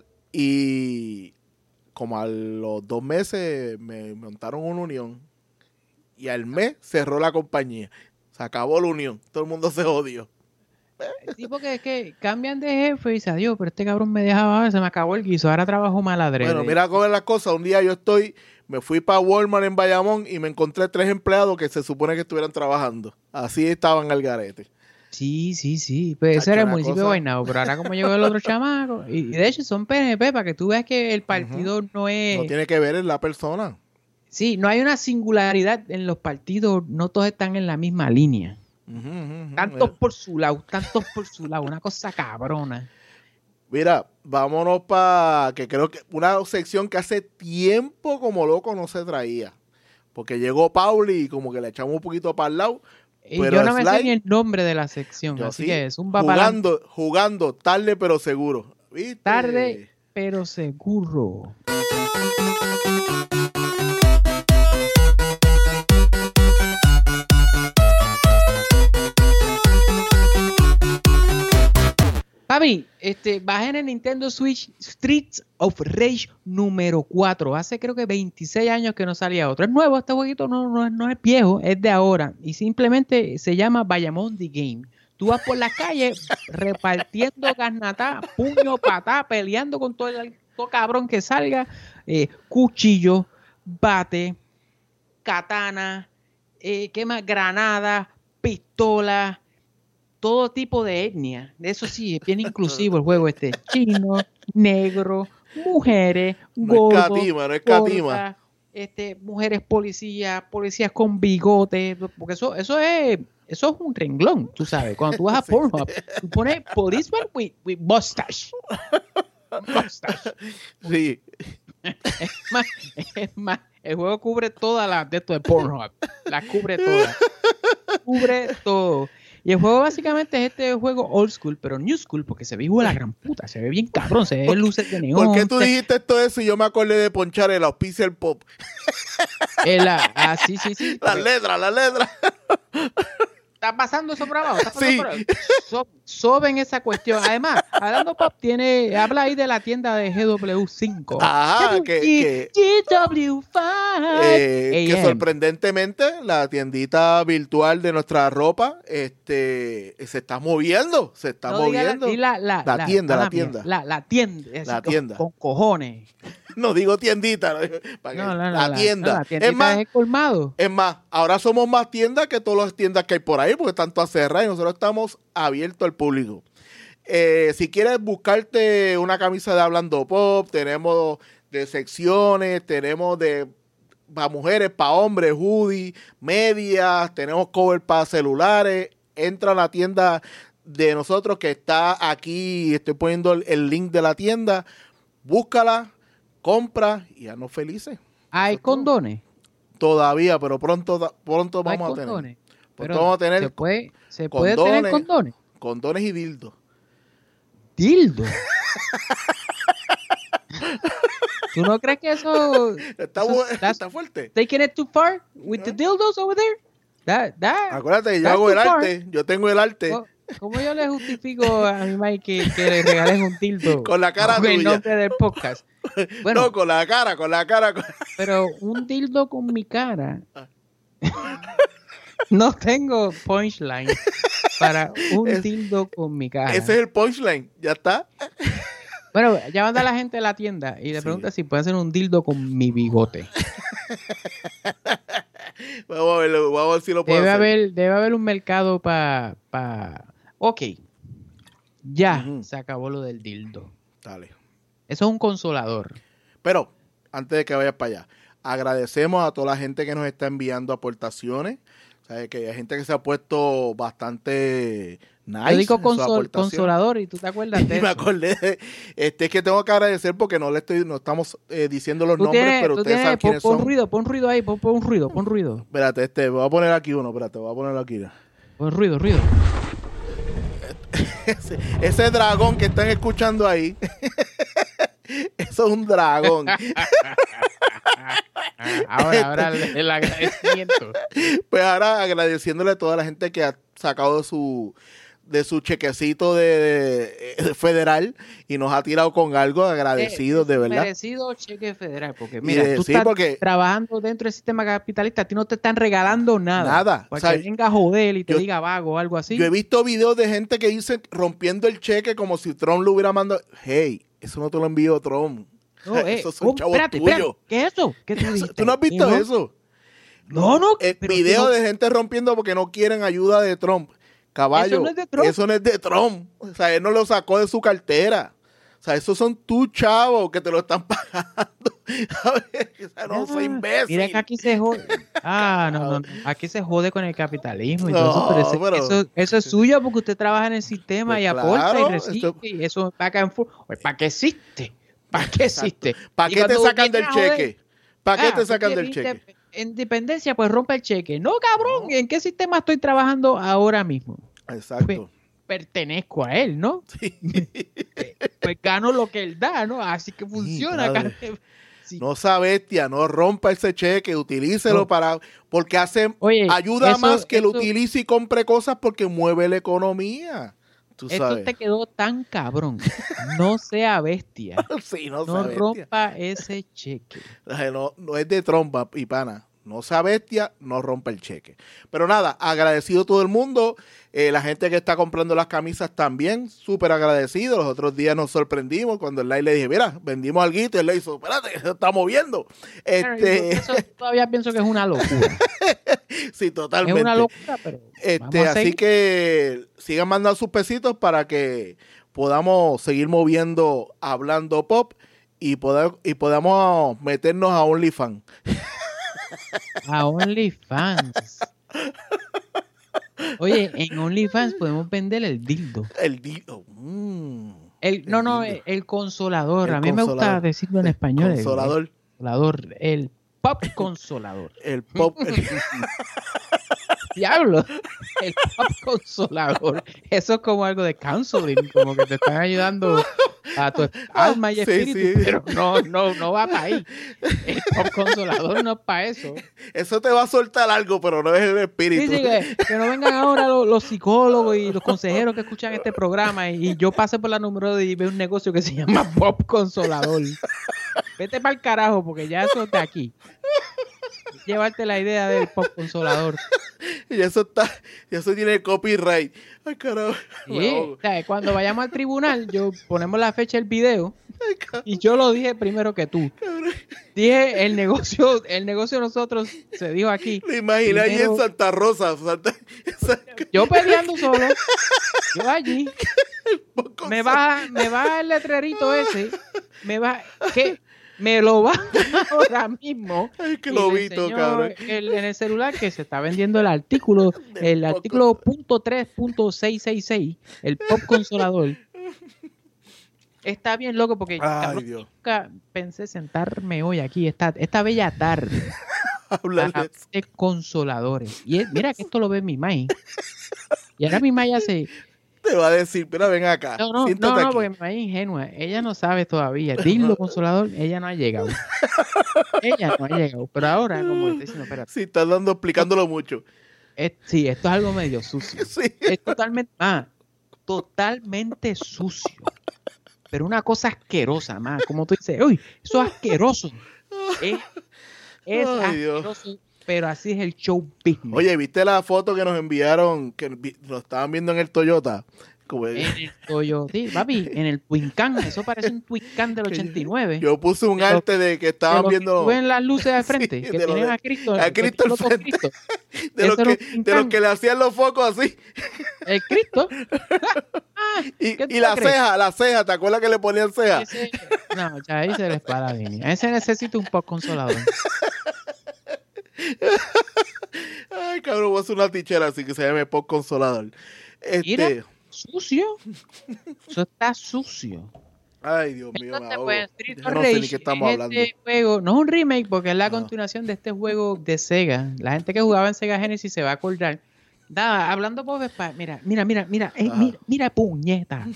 y como a los dos meses me montaron una unión y al mes cerró la compañía. Se acabó la unión, todo el mundo se odió. Sí, porque es que cambian de jefe y dice, adiós, pero este cabrón me dejaba, se me acabó el guiso, ahora trabajo mal adrede. Bueno, mira cómo es la cosa. Un día yo estoy, me fui para Walmart en Bayamón y me encontré tres empleados que se supone que estuvieran trabajando. Así estaban al garete. Sí, sí, sí. Pues ese Chacho, era el una municipio de cosa- Guaynabo, pero ahora como llegó el otro chamaco, y, y de hecho son P N P, para que tú veas que el partido no es... No tiene que ver en la persona. Sí, no hay una singularidad en los partidos, no todos están en la misma línea. Ujú, ujú, ujú. Tantos por su lado, tantos por su lado, una cosa cabrona. Mira, vámonos para que creo que una sección que hace tiempo como loco no se traía. Porque llegó Pauli y como que le echamos un poquito para el lado. Y Pero yo no me sé Sly- ni el nombre de la sección, Yo así sí, que es un papalán jugando, jugando tarde pero seguro. ¿Viste? tarde, pero seguro. Papi, este, bajé en el Nintendo Switch Streets of Rage número cuatro. Hace creo que veintiséis años que no salía otro. Es nuevo, este jueguito no, no, es- no es viejo, es de ahora. Y simplemente se llama Bayamón The Game. Tú vas por la calle repartiendo garnatá, puño, patá, peleando con todo el todo cabrón que salga. eh, cuchillo, bate, katana, eh, ¿qué más? Granada, pistola, todo tipo de etnia. Eso sí, es bien inclusivo el juego este. Chino, negro, mujeres, No es gordos, catima, no es catima. gordas, este, mujeres policías, policías con bigote, porque eso, eso es, eso es un renglón, tú sabes. Cuando tú vas a Pornhub, tú pones policeman with, with mustache. Mustache. Sí. Es más, es más, el juego cubre todas las de esto de Pornhub. Las cubre todas. Cubre todo. Y el juego básicamente es este juego old school, pero new school, porque se ve igual a la gran puta. Se ve bien cabrón, se ve luces de neón. ¿Por qué tú se- dijiste todo eso y yo me acordé de ponchar el auspicio el pop? eh, la- ah, sí, sí, sí. Las letras, las letras. ¿Está pasando eso por abajo? ¿Está pasando Sí. por abajo? So- soben esa cuestión. Además, Hablando Pop tiene, habla ahí de la tienda de G W cinco. Ajá, que- que- G W cinco. Eh, que A M. sorprendentemente la tiendita virtual de nuestra ropa este se está moviendo, se está No diga la- moviendo. di la, la, La tienda, la mala mía, tienda. La, la tienda. así La con- tienda. Con cojones. No digo tiendita, no, para que- No, no, no, la, tienda. no, la tiendita es más, es el colmado. es más, ahora somos más tiendas que todas las tiendas que hay por ahí, porque están todas cerradas y nosotros estamos abiertos al público. Eh, si quieres buscarte una camisa de Hablando Pop, tenemos de secciones, tenemos de para mujeres, para hombres, hoodie, medias, tenemos cover para celulares. Entra a la tienda de nosotros que está aquí, estoy poniendo el, el link de la tienda, búscala, compra y haznos felices. ¿Hay condones? Todavía, pero pronto, pronto ¿Hay vamos a tener. condones? Pronto Pero vamos a tener ¿Se puede, se puede condones. tener condones? Condones y dildos. Dildo. ¿Tú no crees que eso... Está, eso bu- that's está fuerte. taking it too far with the dildos over there? That, that, Acuérdate, yo that's hago el too far. arte. Yo tengo el arte. ¿Cómo- ¿Cómo yo le justifico a mi Mike que, que le regales un dildo? Con la cara con el tuya. nombre del podcast. Bueno, No, con la cara, con la cara. con- pero un dildo con mi cara. No tengo punchline para un Es- dildo con mi cara. Ese es el punchline. Ya está. Bueno, ya manda a la gente a la tienda y le Sí. pregunta si puede hacer un dildo con mi bigote. Vamos a ver, vamos a ver si lo puedo Debe hacer. haber, debe haber un mercado para... Pa... Ok. Ya Ujú. se acabó lo del dildo. Dale. Eso es un consolador. Pero, antes de que vayas para allá, agradecemos a toda la gente que nos está enviando aportaciones. O sea, que hay gente que se ha puesto bastante nice. Yo digo en sus consol- aportaciones. consolador y tú te acuerdas Y de me eso. acordé, de- este es que tengo que agradecer porque no le estoy, no estamos eh, diciendo los Tú nombres, tienes- pero tú ustedes tienes- saben pon, quiénes pon son. ruido, pon ruido ahí, pon, pon ruido, pon ruido. Espérate, este, voy a poner aquí uno, espérate, voy a ponerlo aquí. Pon ruido, ruido. Ese, ese dragón que están escuchando ahí, eso es un dragón. Ahora, ahora el, el agradecimiento. Pues ahora agradeciéndole a toda la gente que ha sacado de su de su chequecito de, de- de federal y nos ha tirado con algo, agradecidos, Eh, de verdad. Merecido cheque federal, porque Y mira, de- tú sí, estás porque- trabajando dentro del sistema capitalista, a ti no te están regalando nada. Nada. Para O sea, que venga a joder y te yo- diga vago o algo así. Yo he visto videos de gente que dice rompiendo el cheque como si Trump lo hubiera mandado. Hey, eso no te lo envió Trump. No, eh, Esos son ¿cómo? chavos Espérate, tuyos. espérate, ¿qué es eso? ¿Qué tú dijiste? ¿Tú no has visto ¿Y no? eso? No, no. El pero video tú no- de gente rompiendo porque no quieren ayuda de Trump. Caballo, Eso no es de Trump. eso no es de Trump. O sea, él no lo sacó de su cartera. O sea, esos son tus chavos que te lo están pagando. ¿Sabes? O sea, no, soy Ah, imbécil. Mira que aquí se jode. Ah, no, no, no. Aquí se jode con el capitalismo. y No, todo eso, pero ese- pero- eso, eso es suyo porque usted trabaja en el sistema Pues y aporta claro, y recibe. esto- Y eso paga en fu- Pues, ¿para qué existe? ¿Para qué existe? ¿Para Y qué te cuando sacan del viene a joder, cheque? ¿Para qué ah, te sacan tú del quieres cheque? inde- En dependencia, pues rompe el cheque. No, cabrón, ¿en qué sistema estoy trabajando ahora mismo? Exacto. Pertenezco a él, ¿no? Pues gano lo que él da, ¿no? Así que funciona. claro. acá. Sí. No sea bestia, no rompa ese cheque, utilícelo No. para, porque hace, Oye, ayuda eso- más que lo eso- utilice y compre cosas porque mueve la economía. Tú Esto sabes. te quedó tan cabrón. No sea bestia. Sí, no, No sea bestia. rompa ese cheque. Ay, No, no es de trompa y pana. No sea bestia, no rompa el cheque. Pero nada, agradecido a todo el mundo. Eh, la gente que está comprando las camisas también, súper agradecido. Los otros días nos sorprendimos cuando el live le dije, mira, vendimos algo y él le hizo, espérate, se está moviendo. Claro, yo Este, eso todavía pienso que es una locura. sí, Es totalmente. una locura, pero vamos Este, a así seguir. que sigan mandando sus pesitos para que podamos seguir moviendo Hablando Pop y, poder, y podamos meternos a OnlyFans. A OnlyFans. Oye, en OnlyFans podemos vender el dildo. El dildo. Mm. El, no, El no, dildo. el, el consolador. El a mí me gusta consolador. decirlo en El español. el- consolador. El, consolador. El pop consolador. El pop. el- Diablo. El pop consolador. Eso es como algo de counseling, como que te están ayudando a tu alma y Sí, espíritu, sí. pero no, no, no va para ahí. El pop consolador no es para eso. Eso te va a soltar algo, pero no es el Sí, espíritu. sí, que, que no vengan ahora los, los psicólogos y los consejeros que escuchan este programa y, y yo pase por la número y veo un negocio que se llama Pop Consolador. Vete para el carajo porque ya eso está aquí. Llevarte la idea del Pop Consolador. Y eso está, y eso tiene copyright. Ay, carajo. Sí, Me ahogo. o sea, cuando vayamos al tribunal, yo ponemos la fecha del video y yo lo dije primero que tú. Dije el negocio, el negocio de nosotros se dijo aquí. Lo imaginé allí Primero- en Santa Rosa. Santa- esa- Yo peleando solo, yo allí, poco me baja, me baja el letrerito ese, me baja, ¿qué? me lo va ahora mismo. Ay, que Y lo le vi todo, enseñó cabrón. el- en el celular que se está vendiendo el artículo, el artículo punto tres punto seiscientos sesenta y seis, el Pop Consolador. Está bien loco porque Ay, cabrón, Dios. nunca pensé sentarme hoy aquí, esta, esta bella tarde, Hablar para de eso. de consoladores. Y es- mira que esto lo ve mi mai. Y ahora mi mai hace... Te va a decir, mira, ven acá. No, no, siéntate no, no, aquí. porque mi mai es ingenua. Ella no sabe todavía. Dildo consolador, ella no ha llegado. Ella no ha llegado. Pero ahora, como estoy diciendo, espérate. Sí, estás dando, explicándolo mucho. Es- sí, esto es algo medio sucio. Sí. Es totalmente, ah, totalmente sucio. Pero una cosa asquerosa, más. Como tú dices, uy, eso es asqueroso. Es, es Ay, Dios. asqueroso, pero así es el show business. Oye, ¿viste la foto que nos enviaron? Que vi- lo estaban viendo en el Toyota. Como En el Toyota, sí, papi, en el Twincan, eso parece un Twincan del que ochenta y nueve. Yo puse un De lo- arte de que De estaban lo que viendo. tú ves en las luces de frente, Sí, que de lo tienen de- a Cristo, a que Cristo tienen al los frente. Cristos. de, los ese era un que, de Twincan. los que le hacían los focos así. El Cristo. Ah, Y, ¿qué tú y la crees? ceja, la ceja, ¿te acuerdas que le ponían ceja? Ese- no, ya ahí se les para la línea. Ese necesita un poco consolador. Ay, cabrón, voy a hacer una tichera así que se llame Pop Consolador. Este, Mira. Sucio. Eso está sucio. ay, Dios mío, me Entonces, ahogo. pues, Street Yo of no sé ni Rage qué estamos es hablando. este juego, no es un remake porque es la Ah. continuación de este juego de Sega. La gente que jugaba en Sega Genesis se va a acordar. Da, hablando por Vespa, mira, mira, mira, mira, eh, Ajá. mira, mira, puñeta.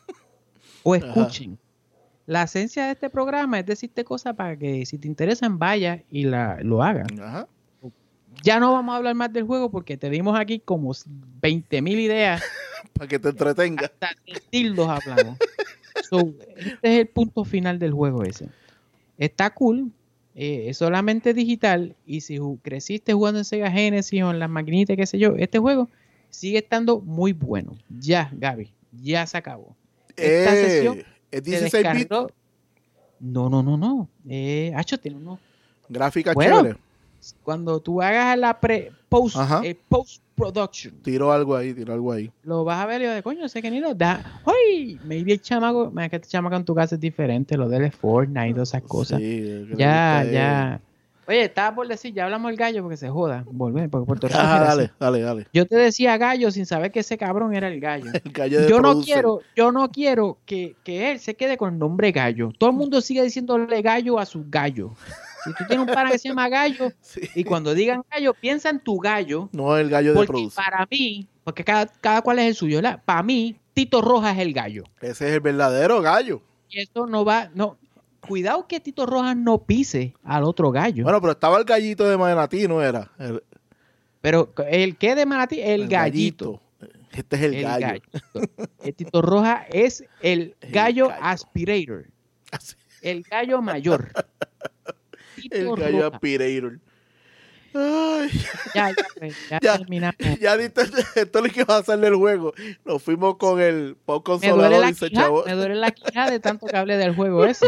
O escuchen. La esencia de este programa es decirte cosas para que si te interesan vayas y la, lo hagas. Ajá. Ya no vamos a hablar más del juego porque te dimos aquí como veinte mil ideas. Para que te entretenga. Hasta de tildos hablamos. So, este es el punto final del juego ese. Está cool. eh, es solamente digital. Y si ju- creciste jugando en Sega Genesis o en las maquinitas, qué sé yo, este juego sigue estando muy bueno. Ya, Gaby, ya se acabó. Esta Eh, sesión es se dieciséis bits, descargó. No, no, no, no. Eh, Hacho, tiene unos. gráfica Bueno, chévere. Cuando tú hagas la pre post, Ajá. eh, post production, Tiro algo ahí, tiro algo ahí. lo vas a ver y vas de coño, ese que ni lo da. ¡Uy! Maybe el chamaco, es que este chamaco en tu casa es diferente, lo del Fortnite y todas esas cosas. Sí, que le ya, gusta, ya. Oye, estaba por decir, ya hablamos del gallo porque se joda. Volver, porque Puerto eh. Rico. Ajá, era dale, así. dale, dale. Yo te decía gallo sin saber que ese cabrón era el gallo. El gallo de Yo no producer. quiero, yo no quiero que, que él se quede con el nombre gallo. Todo el mundo sigue diciéndole gallo a su gallo. Si tú tienes un pana que se llama gallo, Sí. y cuando digan gallo, piensa en tu gallo. No el gallo de Porque producer. para mí, porque cada, cada cual es el suyo, ¿verdad? Para mí, Tito Rojas es el gallo. Ese es el verdadero gallo. Y eso no va, no. Cuidado que Tito Rojas no pise al otro gallo. Bueno, pero estaba el gallito de Manatí, ¿no era? El, Pero el que de Manatí, el, el gallito. Este es el, El gallo. gallito. El Tito Rojas es el El gallo, gallo. aspirator. Así, El gallo mayor. Tito el gallo Rojas. aspirator. Ay, Ya, ya, pues, ya, Ya. terminamos. ya diste, esto es lo que va a hacer del juego. Nos fuimos con el pop Me duele, consolador la y se quija, chavó. me duele la quija de tanto que hablé del juego ese.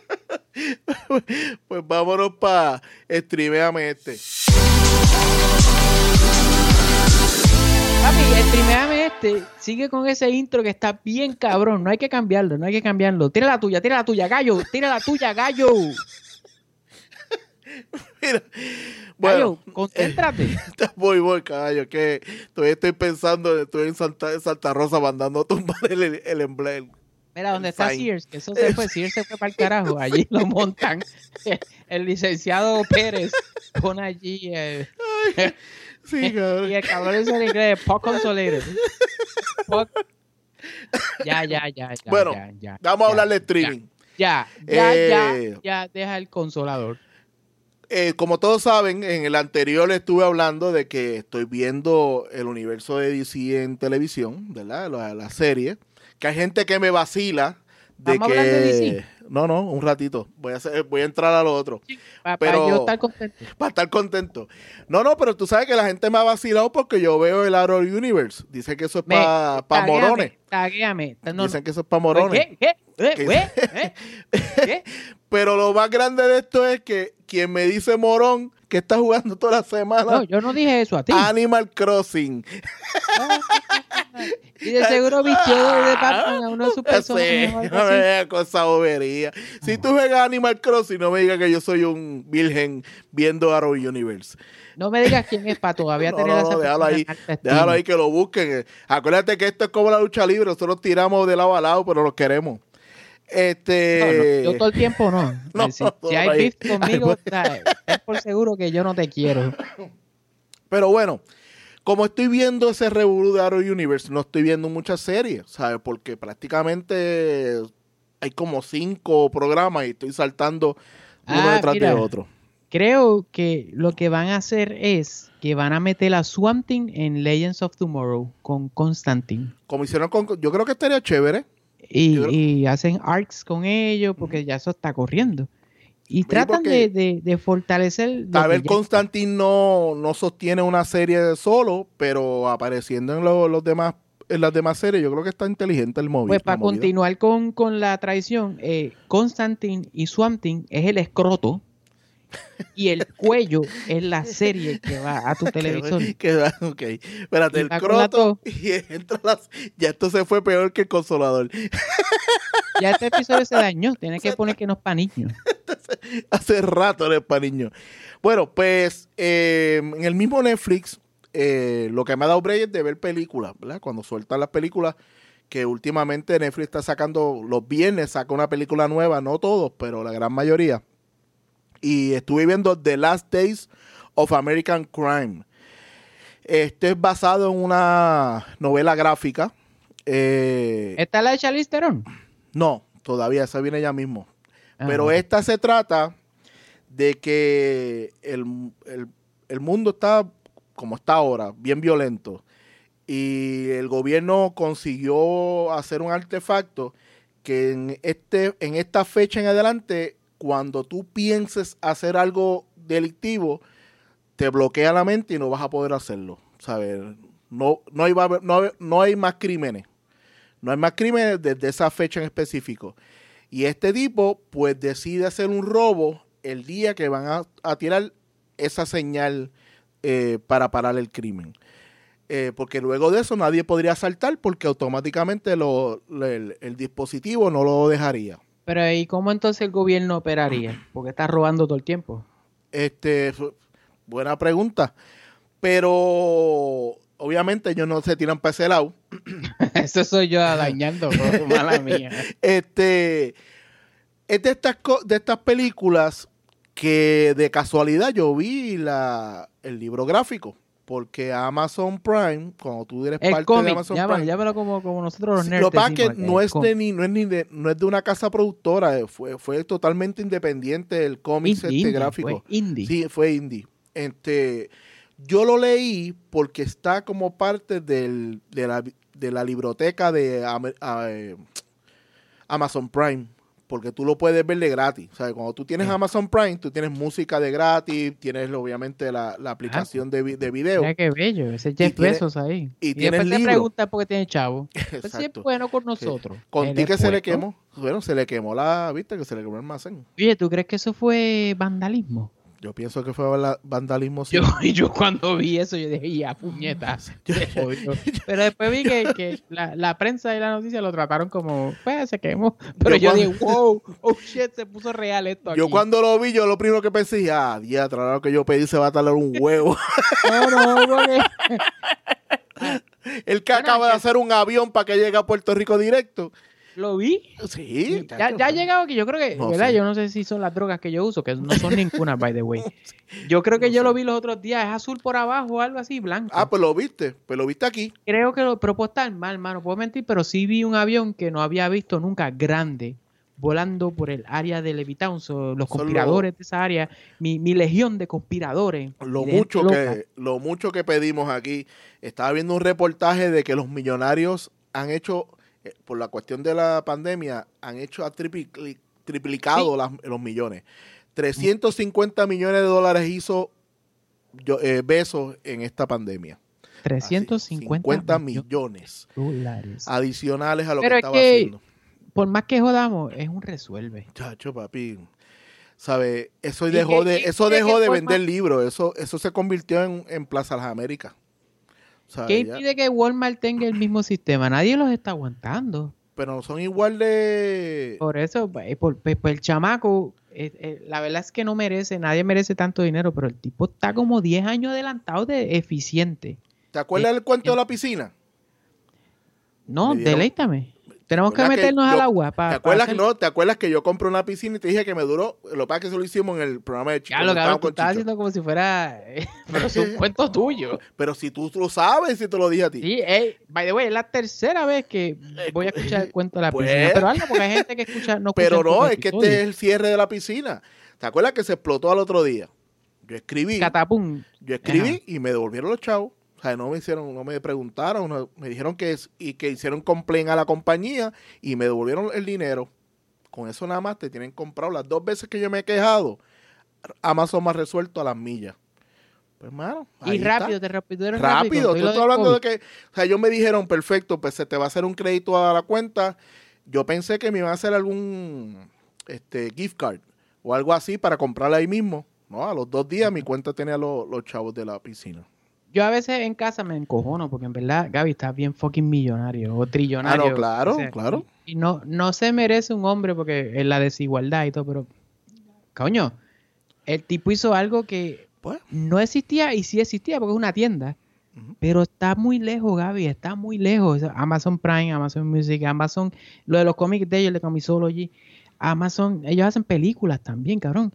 Pues vámonos para streameame este. Papi, streameame este. Sigue con ese intro que está bien cabrón. No hay que cambiarlo, no hay que cambiarlo. Tira la tuya, tira la tuya, gallo. Tira la tuya, gallo. Mira, Gallo, bueno, concéntrate. voy, voy, caballo, que todavía estoy pensando, estoy en Santa, en Santa Rosa mandando a tumbar el, el emblema. Mira, donde el está sign. Sears, que eso se fue, Sears se fue para el carajo. Allí lo montan. El licenciado Pérez pone allí. eh, Sí, cabrón. y el cabrón dice en inglés, Pop Consolator. Pop- Ya, ya, ya, ya. Bueno, ya, ya, Vamos a ya, hablar de streaming. Ya, ya, ya, Eh, ya, ya, deja el consolador. Eh, como todos saben, en el anterior estuve hablando de que estoy viendo el universo de D C en televisión, ¿verdad? La, la serie. Que hay gente que me vacila de ¿Vamos a que... hablar de D C? No, no, un ratito. Voy a, hacer, voy a entrar a lo otro. Para pero- yo estar contento. Para estar contento. No, no, pero tú sabes que la gente me ha vacilado porque yo veo el Arrow Universe. Dicen que eso es Me- para taguéame, morones. Taguéame. No, Dicen que eso es para morones. ¿Qué? ¿Qué? ¿Eh? ¿Qué? ¿Eh? ¿Eh? ¿Qué? Pero lo más grande de esto es que quien me dice morón, que está jugando toda la semana, No, yo no dije eso a ti. Animal Crossing. Y de seguro vistió de Batman a uno de sus personajes. Sí, o algo no así. me digas con esa bobería. Si tú juegas Animal Crossing, no me digas que yo soy un virgen viendo Arrow Universe. No me digas quién es para todavía No, tener no, esa no, déjalo persona ahí, en alta estima. déjalo ahí que lo busquen. Acuérdate que esto es como la lucha libre, nosotros tiramos de lado a lado, pero los queremos. Este... No, no, yo todo el tiempo no. No, si, no, si hay ahí- beef conmigo, ahí- está- es por seguro que yo no te quiero. Pero bueno, como estoy viendo ese revolú de Arrow Universe, no estoy viendo muchas series, ¿sabes? Porque prácticamente hay como cinco programas y estoy saltando uno Ah, detrás mira. de otro. Creo que lo que van a hacer es que van a meter a Swamp Thing en Legends of Tomorrow con Constantine. Como hicieron con... Yo creo que estaría chévere. Y, Yo creo- y hacen arcs con ellos porque ya eso está corriendo. Y Sí, tratan porque de, de- de fortalecer. lo Tal que vez ya Constantine no, no sostiene una serie solo, pero apareciendo en lo- los demás, en las demás series, yo creo que está inteligente el móvil. Pues para la movida. continuar con, con la tradición, eh, Constantine y Swamp Thing es el escroto y el cuello es la serie que va a tu televisor. Que, que, ok, espérate, Y el va con la croto y entra las, ya esto se fue peor que el consolador. Ya este episodio se dañó, tienes que poner que no es para niños. Hace rato no es para niños. Bueno, pues eh, en el mismo Netflix, eh, lo que me ha dado break es de ver películas, ¿verdad? Cuando sueltan las películas, que últimamente Netflix está sacando, los viernes saca una película nueva, no todos, pero la gran mayoría. Y estuve viendo The Last Days of American Crime. Este es basado en una novela gráfica. Eh, ¿Esta es la de Charlize Theron? no, todavía, esa viene ya mismo. Ah, Pero bueno. esta se trata de que el, el- el mundo está como está ahora, bien violento. Y el gobierno consiguió hacer un artefacto que en, este, en esta fecha en adelante, cuando tú pienses hacer algo delictivo, te bloquea la mente y no vas a poder hacerlo. ¿Sabes? No, no, hay, va a haber- no, no hay más crímenes. No hay más crímenes desde esa fecha en específico. Y este tipo, pues, decide hacer un robo el día que van a, a tirar esa señal eh, para parar el crimen. Eh, porque luego de eso nadie podría asaltar porque automáticamente lo, lo- el, el dispositivo no lo dejaría. Pero ¿y cómo entonces el gobierno operaría? Porque está robando todo el tiempo. Este, fu- buena pregunta. Pero obviamente ellos no se tiran para ese lado. Eso soy yo dañando, bro, mala mía. Este es de estas, co- de estas películas que de casualidad yo vi la, el libro gráfico. Porque Amazon Prime, cuando tú eres El parte de cómic, Amazon llámalo, Prime, llámalo como, como nosotros los sí, nerds lo que pasa es que decimos, el no es, cómic. de ni, no, es ni de, no es de una casa productora, eh, fue, fue totalmente independiente el cómic Indie, este indie, gráfico. fue indie. Sí, fue indie. Este, yo lo leí porque está como parte del, de, la, de la libroteca de Am- a- eh, Amazon Prime. Porque tú lo puedes ver de gratis. O sea, cuando tú tienes Sí. Amazon Prime, tú tienes música de gratis, tienes obviamente la, la aplicación de, vi- de video. Mira qué bello, ese Jeff tiene- Bezos ahí. y Y, tienes después te libro. pregunta por qué tiene chavo. Pues si es Exacto. bueno con nosotros. Con Él ti es que se le puesto. quemó. Bueno, se le quemó la, viste que se le quemó el almacén. Oye, ¿tú crees que eso fue vandalismo? Yo pienso que fue la- vandalismo. Sí. Yo, y yo cuando vi eso, yo dije, ya, puñetas. se jodió". Pero después vi que, que la, la prensa y la noticia lo trataron como, pues, se quemó. Pero Yo yo, cuando- dije, wow, oh shit, se puso real esto aquí. Yo cuando lo vi, yo lo primero que pensé, dije, ah, diatra, ahora lo que yo pedí se va a tardar un huevo. No, no, porque... El que Bueno, acaba de que- hacer un avión para que llegue a Puerto Rico directo. Lo vi. Sí. Ya, ya ha llegado aquí, yo creo que, No ¿verdad? sé. Yo no sé si son las drogas que yo uso, que no son ninguna, by the way. Yo creo que No yo sé. lo vi los otros días, es azul por abajo o algo así, blanco. Ah, pues lo viste, pues lo viste aquí. Creo que lo, pero puedo estar mal, mano, puedo mentir, pero sí vi un avión que no había visto nunca grande, volando por el área de Levitown. So, los Son conspiradores de esa área, mi, mi legión de conspiradores. Lo y de mucho gente loca. que, lo mucho que pedimos aquí. Estaba viendo un reportaje de que los millonarios han hecho, eh, por la cuestión de la pandemia, han hecho, ha tripli- triplicado Sí. las- los millones. trescientos cincuenta millones de dólares hizo yo, eh, Bezos en esta pandemia. trescientos Así, cincuenta millones millones de dólares. adicionales a lo Pero que es estaba que- haciendo. Por más que jodamos, es un resuelve. Chacho, papi. ¿Sabe? Eso Y dejó que- de, y eso de dejó qué de forma- vender libros. Eso, eso se convirtió en, en Plaza Las Américas. ¿sabes? ¿Qué Ya. impide que Walmart tenga el mismo sistema? Nadie los está aguantando. Pero son igual de... Por eso, pues, por, pues, pues, el chamaco, eh, eh, la verdad es que no merece, nadie merece tanto dinero, pero el tipo está como diez años adelantado de eficiente. ¿Te acuerdas Eh, del cuento eh, de la piscina? No, Me dieron- deleítame. Tenemos que ¿Verdad que meternos yo- al agua. Pa, ¿Te acuerdas, pa hacer- no, ¿Te acuerdas que yo compré una piscina y te dije que me duró? Lo que pasa es que eso lo hicimos en el programa de Chico. Ya lo cuando cabrón, estábamos tú con estás Chicho. haciendo como si fuera... pero es un cuento tuyo. Pero si tú lo sabes, si te lo dije a ti. Sí, eh, by the way, es la tercera vez que voy a escuchar el cuento de la Pues- piscina. Pero algo porque hay gente que escucha, no escucha Pero el no, puto es que episodio. este es el cierre de la piscina. ¿Te acuerdas que se explotó al otro día? Yo escribí, Catapum. yo escribí Ajá. y me devolvieron los chavos. O sea, no me hicieron, no me preguntaron, no- me dijeron que es, y que hicieron complaint a la compañía y me devolvieron el dinero. Con eso nada más te tienen comprado. Las dos veces que yo me he quejado, Amazon me ha resuelto a las millas. Pues, hermano, Y ahí rápido, está. te respondieron Rápido, rápido. tú estás hablando de que, o sea, ellos me dijeron, perfecto, pues se te va a hacer un crédito a la cuenta. Yo pensé que me iban a hacer algún este gift card o algo así para comprarla ahí mismo. No, a los dos días mi cuenta tenía los, los chavos de la piscina. Yo a veces en casa me encojono porque en verdad Gaby está bien fucking millonario o trillonario. Ah, no, claro, o sea, claro. Y, y no, no se merece un hombre porque es la desigualdad y todo, pero coño, el tipo hizo algo que Pues, no existía y sí existía porque es una tienda. Ujú. Pero está muy lejos, Gaby, está muy lejos. Amazon Prime, Amazon Music, Amazon, lo de los cómics de ellos, de Comixology, Amazon, ellos hacen películas también, cabrón.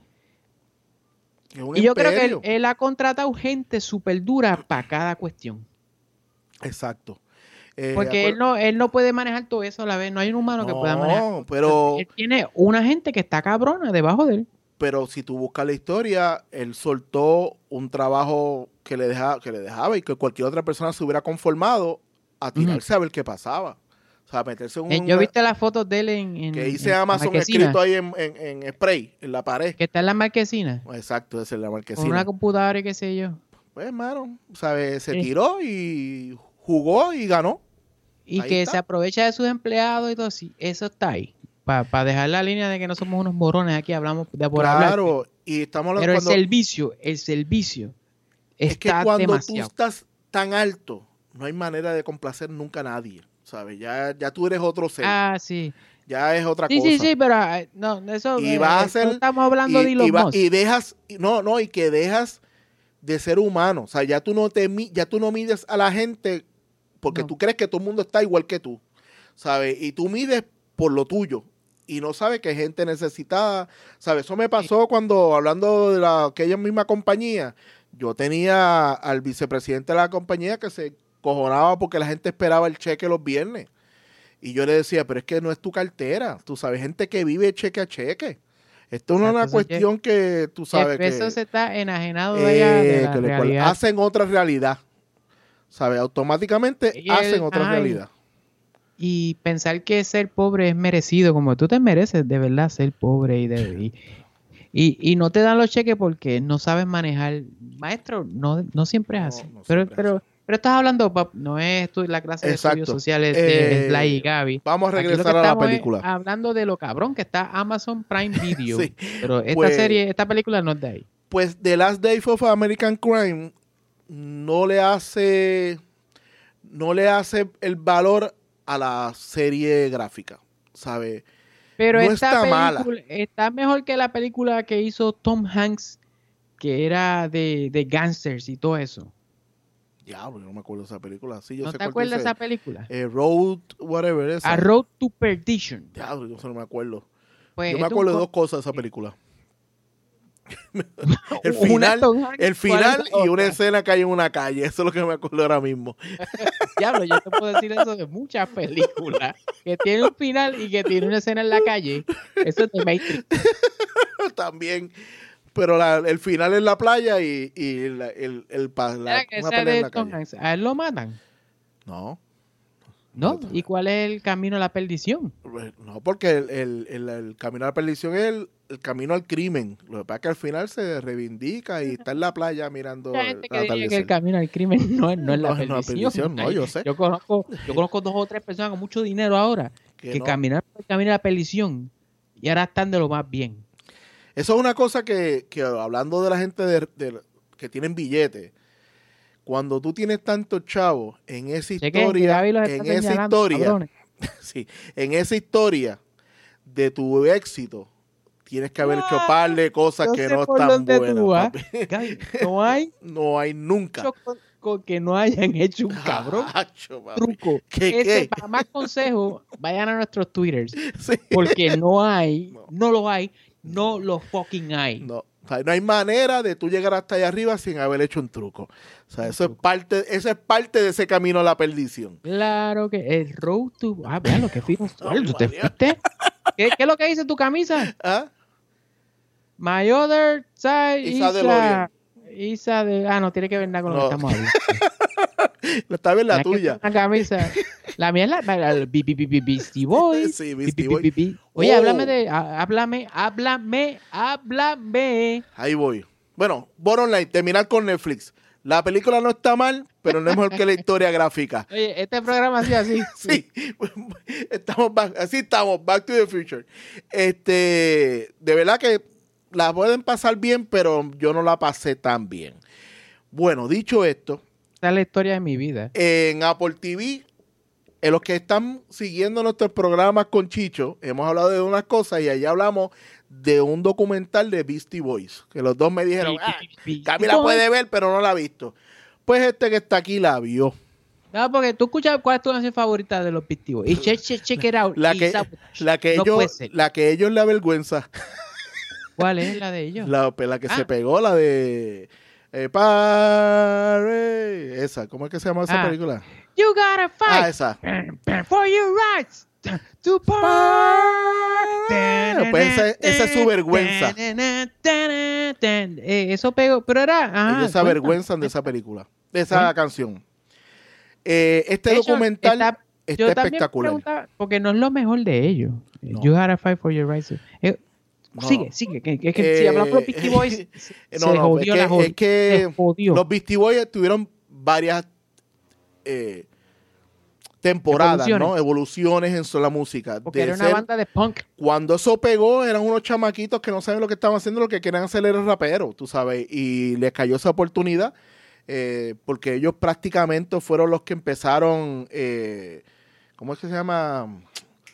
es un Y yo creo que él, imperio. él ha contratado gente súper dura para cada cuestión. Exacto. Eh, Porque él no, él no puede manejar todo eso a la vez. No hay un humano que pueda manejar. No, pero, Él tiene una gente que está cabrona debajo de él. pero si tú buscas la historia, él soltó un trabajo que le, deja, que le dejaba y que cualquier otra persona se hubiera conformado a tirarse a ver qué pasaba. O sea, meterse en un... Eh, Yo viste las fotos de él en, en que dice en Amazon marquesina, escrito ahí en, en, en spray, en la pared. que está en la marquesina. Exacto, esa es la Con marquesina. una computadora y qué sé yo. Pues, hermano, ¿sabes? Se Sí. tiró y jugó y ganó. Y Ahí que está. se aprovecha de sus empleados y todo así. Eso está ahí. Para dejar la línea de que no somos unos morones aquí, hablamos de por hablar. Claro, y estamos hablando Pero cuando, el servicio, el servicio es que está cuando demasiado. tú estás tan alto, no hay manera de complacer nunca a nadie, ¿sabes? Ya, ya tú eres otro ser, Ah, sí. ya es otra Sí, cosa. sí, sí, pero ah, no, eso Y eh, vas a no hacer- estamos hablando y, de Elon y va- Musk. y dejas, y no, no, y que dejas de ser humano, o sea, ya tú no te mi- ya tú no mides a la gente porque No. tú crees que todo el mundo está igual que tú, ¿sabes? Y tú mides por lo tuyo y no sabes que hay gente necesitada, ¿sabes? Eso me pasó cuando, hablando de la, aquella misma compañía, yo tenía al vicepresidente de la compañía que se cojonaba porque la gente esperaba el cheque los viernes. Y yo le decía, pero es que no es tu cartera, tú sabes, gente que vive cheque a cheque. Esto no es una Exacto, sí, cuestión que tú sabes que, Eso se está enajenado eh, de, allá de la que le cual- realidad. hacen otra realidad, ¿sabes? Automáticamente Y hacen el- otra ay, realidad. Y pensar que ser pobre es merecido, como tú te mereces de verdad ser pobre y, de, y, y, y no te dan los cheques porque no sabes manejar. Maestro, no, no siempre es No, así. no pero, siempre es pero, pero estás hablando, pap, no es tu- la clase de Exacto. estudios sociales de Eh, Sly y Gaby. Vamos a Aquí lo que regresar a la estamos es película. hablando de lo cabrón que está Amazon Prime Video. Sí, Pero esta pues- serie, esta película no es de ahí. Pues The Last Day of American Crime no le hace no le hace el valor a la serie gráfica, ¿sabes? Pero no esta está película mala. está mejor que la película que hizo Tom Hanks, que era de, de gangsters y todo eso. Diablo, yo no me acuerdo de esa película. Sí, yo ¿No sé te cuál tú acuerdas de dices. esa película? Eh, Road, whatever, esa. A Road to Perdition. Diablo, yo no me acuerdo. Pues Yo me es de un acuerdo de co- dos cosas de esa película. el Una final, Tom Hanks, el ¿cuál es final la y una otra? escena que hay en una calle. Eso es lo que me acuerdo ahora mismo. Diablo, yo te puedo decir eso de muchas películas. Que tiene un final y que tiene una escena en la calle. Eso es de Matrix. También. Pero la- el final en la playa y, y la- el, el, pa- la- Era que una esa pelea en de la Tom calle. Hanks. A él lo matan, No, ¿no? Otra ¿Y vez. cuál es el camino a la perdición? no, porque el, el, el- el camino a la perdición es el, el camino al crimen. Lo que pasa es que al final se reivindica y está en la playa mirando Mucha gente el que diría que el atardecer. camino al crimen no es, no es la No, no es la perdición. perdición, no, Ay, yo sé. Yo conozco, yo conozco dos o tres personas con mucho dinero ahora Que que, no. caminaron por el camino a la perdición y ahora están de lo más bien. Eso es una cosa que, que hablando de la gente de, de- que tienen billetes, cuando tú tienes tantos chavos en esa Cheque, que historia, Gaby los está en esa señalando, historia, cabrones. sí, en esa historia de tu éxito, tienes que haber hecho par de cosas Yo que sé no por están dónde buenas, tú vas. papi. Gaby, no hay No hay nunca. mucho con, con que no hayan hecho un cabrón Acho, papi. truco. ¿Qué, Ese, qué? para más consejos, vayan a nuestros twitters. Sí. Porque no hay, No. no, lo hay, no lo fucking hay. No, o sea, no hay manera de tú llegar hasta allá arriba sin haber hecho un truco. O sea, eso es parte, eso es parte de ese camino a la perdición. Claro que el road to... Ah, vean lo que fino. No, ¿Tú te María. fuiste? ¿Qué, ¿Qué es lo que dice tu camisa? ¿Ah? My other side Isa Isa... DeLorean. Isa de... Ah, no tiene que ver nada con lo No. que estamos hablando. Está bien la Mira que tuya. Una camisa. La mía es la, la, la Be- Be- Be- Be- Beastie Boys. Sí, Be- Beastie Be- Boys. Be- Be- Oye, Oh. háblame de... há- Háblame, háblame, háblame. Ahí voy. Bueno, bottom line, terminar con Netflix. La película no está mal, pero no es mejor que la historia gráfica. Oye, este programa ha sido así. Sí, estamos back- así estamos, Back to the Future. Este, de verdad que la pueden pasar bien, pero yo no la pasé tan bien. Bueno, dicho esto, Esta es la historia de mi vida. en Apple T V, en los que están siguiendo nuestros programas con Chicho, hemos hablado de unas cosas y allá hablamos de un documental de Beastie Boys, que los dos me dijeron, ah, Camila puede ver, pero no la ha visto. Pues este que está aquí la vio. No, porque tú escuchas cuál es tu canción favorita de los Beastie Boys. Y check, check, check it out. La Y que, Sabotage. la que No puede ellos, ser. la que ellos le avergüenza. ¿Cuál es la de ellos? La, la que Ah. se pegó, la de eh, Pare. Esa, ¿cómo es que se llama esa Ah. película? You gotta Ah, fight esa. for your rights to party. Pues esa- esa es su vergüenza. Eh, eso pegó, pero era... ajá, Ellos se cuenta. avergüenzan de esa película, de esa Bueno. canción. Eh, este De hecho, documental está- está, yo también espectacular. preguntaba, porque no es lo mejor de ellos. No. You gotta fight for your rights. Eh, No. Sigue, sigue. Que, que, que Eh, si hablamos de los Beastie Boys, se, no, se no, jodió es la que, jod- es que se jodió. los Beastie Boys tuvieron varias eh, temporadas, Evoluciones. ¿no? Evoluciones en so- la música. Porque De era una ser- banda de punk. Cuando eso pegó, eran unos chamaquitos que no saben lo que estaban haciendo, lo que querían hacer era rapero, tú sabes, y les cayó esa oportunidad, eh, porque ellos prácticamente fueron los que empezaron, eh, ¿cómo es que se llama?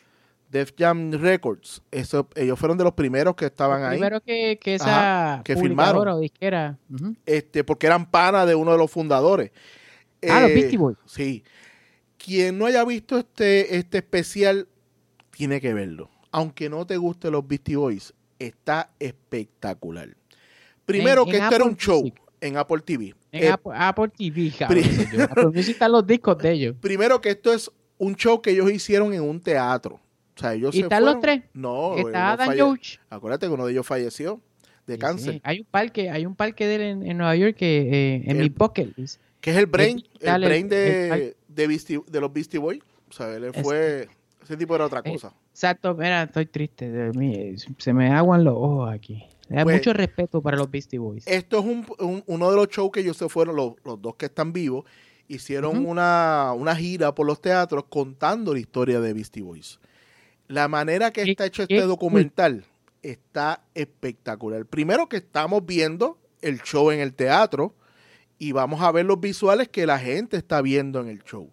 Def Jam Records. Eso, ellos fueron de los primeros que estaban ahí, Primero que, que esa Ajá, que publicadora firmaron. o disquera. Ujú. este, porque eran panas de uno de los fundadores. Ah, los Eh, Beastie Boys. Sí. Quien no haya visto este, este especial, tiene que verlo. Aunque no te guste los Beastie Boys, está espectacular. Primero En- que en esto era Apple un show Music. en Apple T V. En Eh, Apple, Apple T V, cabrón. pri- soy yo. Apple Music están los discos de ellos. Primero que esto es un show que ellos hicieron en un teatro. O sea, ellos ¿Y se están los fueron- tres? No, Está uno Adam falle- George. Acuérdate que uno de ellos falleció de Sí, cáncer. sí. Hay un parque, hay un parque de él en, en Nueva York que eh, en El- mi bucket list. Que es el brain, el digital, el- brain de, el- de, Beastie- de los Beastie Boys. O sea, él Es- fue... Ese tipo era otra Eh, cosa. Exacto, mira, estoy triste. De mí, se me aguan los ojos aquí. Hay Pues, mucho respeto para los Beastie Boys. Esto es un, un- uno de los shows que ellos se fueron, los, los dos que están vivos, hicieron Ujú. una, una gira por los teatros contando la historia de Beastie Boys. La manera que Qué- está hecho qué este cool. documental está espectacular. Primero que estamos viendo el show en el teatro y vamos a ver los visuales que la gente está viendo en el show.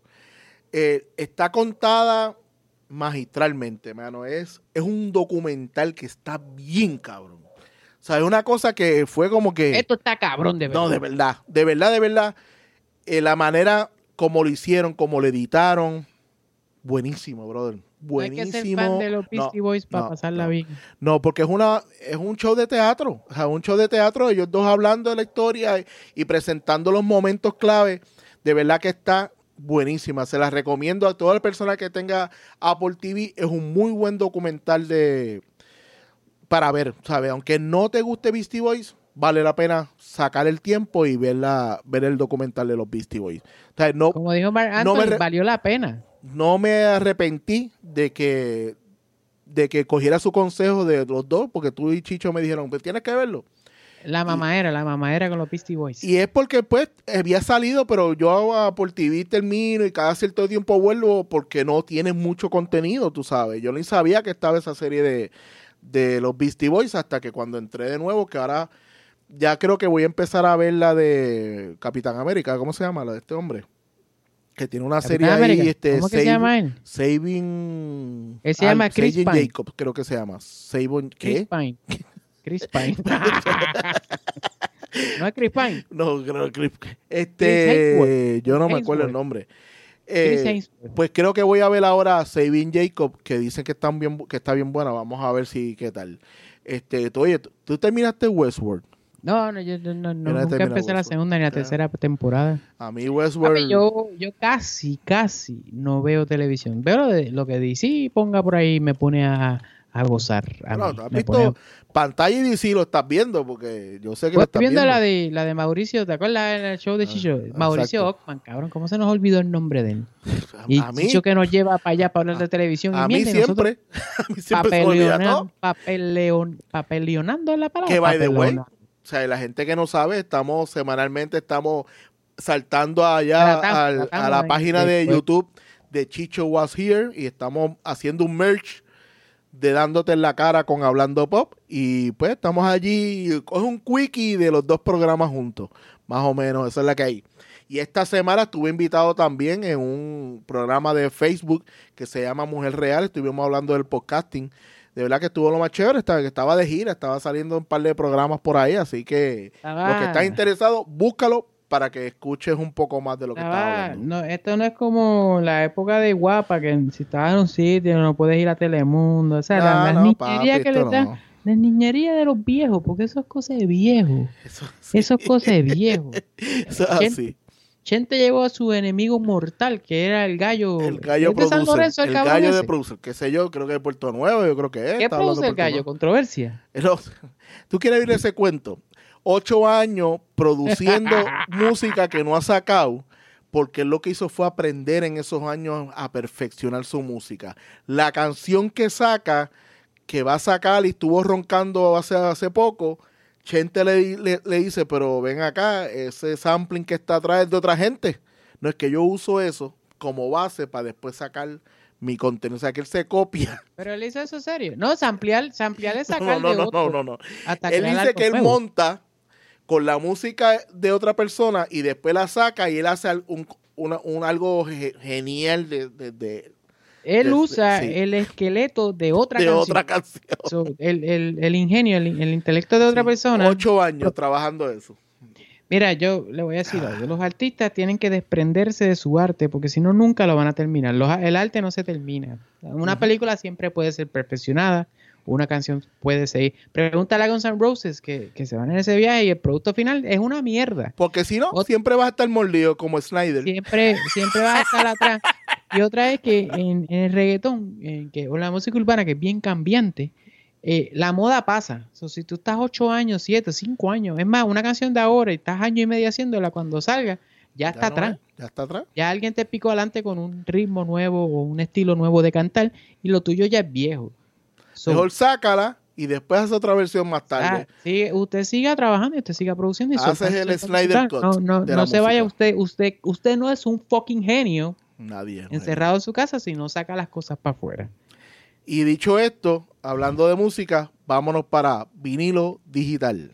Eh, está contada magistralmente, mano. Es, es un documental que está bien cabrón. O sea, es una cosa que fue como que... Esto está cabrón de verdad. No, de verdad, de verdad, de verdad. eh, la manera como lo hicieron, como lo editaron, buenísimo, brother. No hay que Buenísimo. ser fan de los Beastie No, Boys para no, pasarla no. bien. No, porque es una es un show de teatro. O sea, un show de teatro, ellos dos hablando de la historia y, y presentando los momentos clave. De verdad que está buenísima. Se las recomiendo a toda la persona que tenga Apple T V. Es un muy buen documental de para ver, ¿sabes? Aunque no te guste Beastie Boys, vale la pena sacar el tiempo y ver, la, ver el documental de los Beastie Boys. O sea, no, Como dijo Mark Anthony, no me re- valió la pena. no me arrepentí de que de que cogiera su consejo de los dos, porque tú y Chicho me dijeron, pues tienes que verlo. La mamadera, la mamadera con los Beastie Boys. Y es porque pues había salido, pero yo a por T V termino y cada cierto tiempo vuelvo porque no tiene mucho contenido, tú sabes. Yo ni sabía que estaba esa serie de, de los Beastie Boys hasta que cuando entré de nuevo, que ahora ya creo que voy a empezar a ver la de Capitán América, ¿cómo se llama? La de este hombre. Que tiene una serie América. ahí, este, ¿Cómo que se llama él? Saving... Él se llama Chris Saving Pine. Jacobs, creo que se llama. Saving, Chris ¿qué? Pine. Chris Pine. ¿No es Chris Pine? No, creo que... Chris Este, Hemsworth. yo no me Hemsworth. acuerdo el nombre. Chris Eh, Hemsworth. pues creo que voy a ver ahora Saving Jacob, que dicen que, están bien, que está bien buena. Vamos a ver si qué tal. Este, tú, oye, ¿tú, tú terminaste Westworld? No, no, yo no, no, Yo no nunca terminé empecé la Westworld. segunda ni la Ya. tercera temporada. A mí Westworld... Papi, yo, yo casi, casi no veo televisión. Veo lo, de, lo que D C ponga por ahí me pone a, a gozar. A No, mí. ¿tú has Me visto pone a- pantalla y D C lo estás viendo? Porque yo sé que Pues lo estás viendo, viendo. la de la de Mauricio, ¿te acuerdas en el show de Ah, Chicho? Mauricio exacto. Ockman, cabrón, ¿cómo se nos olvidó el nombre de él? A- Y a mí, Chicho que nos lleva para allá para hablar de televisión. a y mí mierda, y nosotros siempre, a mí siempre se me olvida papeleona- todo. papeleon- papeleonando es la palabra. Que by the way, Papeleona. o sea, la gente que no sabe, estamos semanalmente, estamos saltando allá Tratamos, al- tratamos a la de- página de después. YouTube de Chicho Was Here y estamos haciendo un merch de Dándote en la Cara con Hablando Pop y pues estamos allí, coge un quickie de los dos programas juntos, más o menos, esa es la que hay. Y esta semana estuve invitado también en un programa de Facebook que se llama Mujer Real, estuvimos hablando del podcasting. De verdad que estuvo lo más chévere, estaba, que estaba de gira, estaba saliendo un par de programas por ahí, así que Estaba- los que están interesados, búscalo para que escuches un poco más de lo que estaba Estaba- hablando. no, esto no es como la época de Guapa, que si estás en un sitio no puedes ir a Telemundo. O sea, la, No, la no, niñería papi, que le esto da, no. la niñería de los viejos, porque eso es cosa de viejos. Eso, sí, Eso es cosa de viejos. eso es ¿Quién? así. Chente llevó a su enemigo mortal, que era el gallo. El gallo ¿Es de San producer, Lorenzo, el cabrón gallo de ese? producer, qué sé yo, creo que de Puerto Nuevo, yo creo que es. ¿Qué está hablando produce de el Puerto gallo? Nuevo. Controversia. Pero, ¿tú quieres ver ese cuento? Ocho años produciendo música que no ha sacado, porque él lo que hizo fue aprender en esos años a perfeccionar su música. La canción que saca, que va a sacar y estuvo roncando hace, hace poco, Chente le, le, le dice, pero ven acá, ese sampling que está atrás es de otra gente. No es que yo uso eso como base para después sacar mi contenido. O sea, que él se copia. Pero él hizo eso serio. No, samplear, samplear es sacar No, no, de no, otro no, no, no. hasta Él crear dice algo que él nuevo. monta con la música de otra persona y después la saca y él hace al- un, una- un algo ge- genial de, de, de, Él de- usa sí. el esqueleto de otra de canción. otra canción. So, el, el, el ingenio, el, el intelecto de otra Sí, persona. Ocho años trabajando eso. Mira, yo le voy a decir algo. Los artistas tienen que desprenderse de su arte porque si no, nunca lo van a terminar. Los- el arte no se termina. Una Ujú. película siempre puede ser perfeccionada. Una canción puede seguir. Pregúntale a Guns N' Roses que, que se van en ese viaje y el producto final es una mierda. Porque si no, Ot- siempre vas a estar mordido como Snyder. Siempre, siempre vas a estar atrás. Y otra es que en, en el reggaetón, en que, o la música urbana, que es bien cambiante, eh, la moda pasa. So, si tú estás ocho años, siete, cinco años, es más, una canción de ahora y estás año y medio haciéndola, cuando salga, ya está Ya no atrás. es, ya está atrás. Ya alguien te picó adelante con un ritmo nuevo o un estilo nuevo de cantar y lo tuyo ya es viejo. So, Mejor sácala y después hace otra versión más tarde. ah, sí, usted siga trabajando y usted siga produciendo y Haces soltando el su Snyder musical. Cut No, no, de no la se vaya música. usted, usted, usted no es un fucking genio Nadie. nadie. encerrado en su casa si no saca las cosas para afuera. Y dicho esto, hablando de música, vámonos para vinilo digital.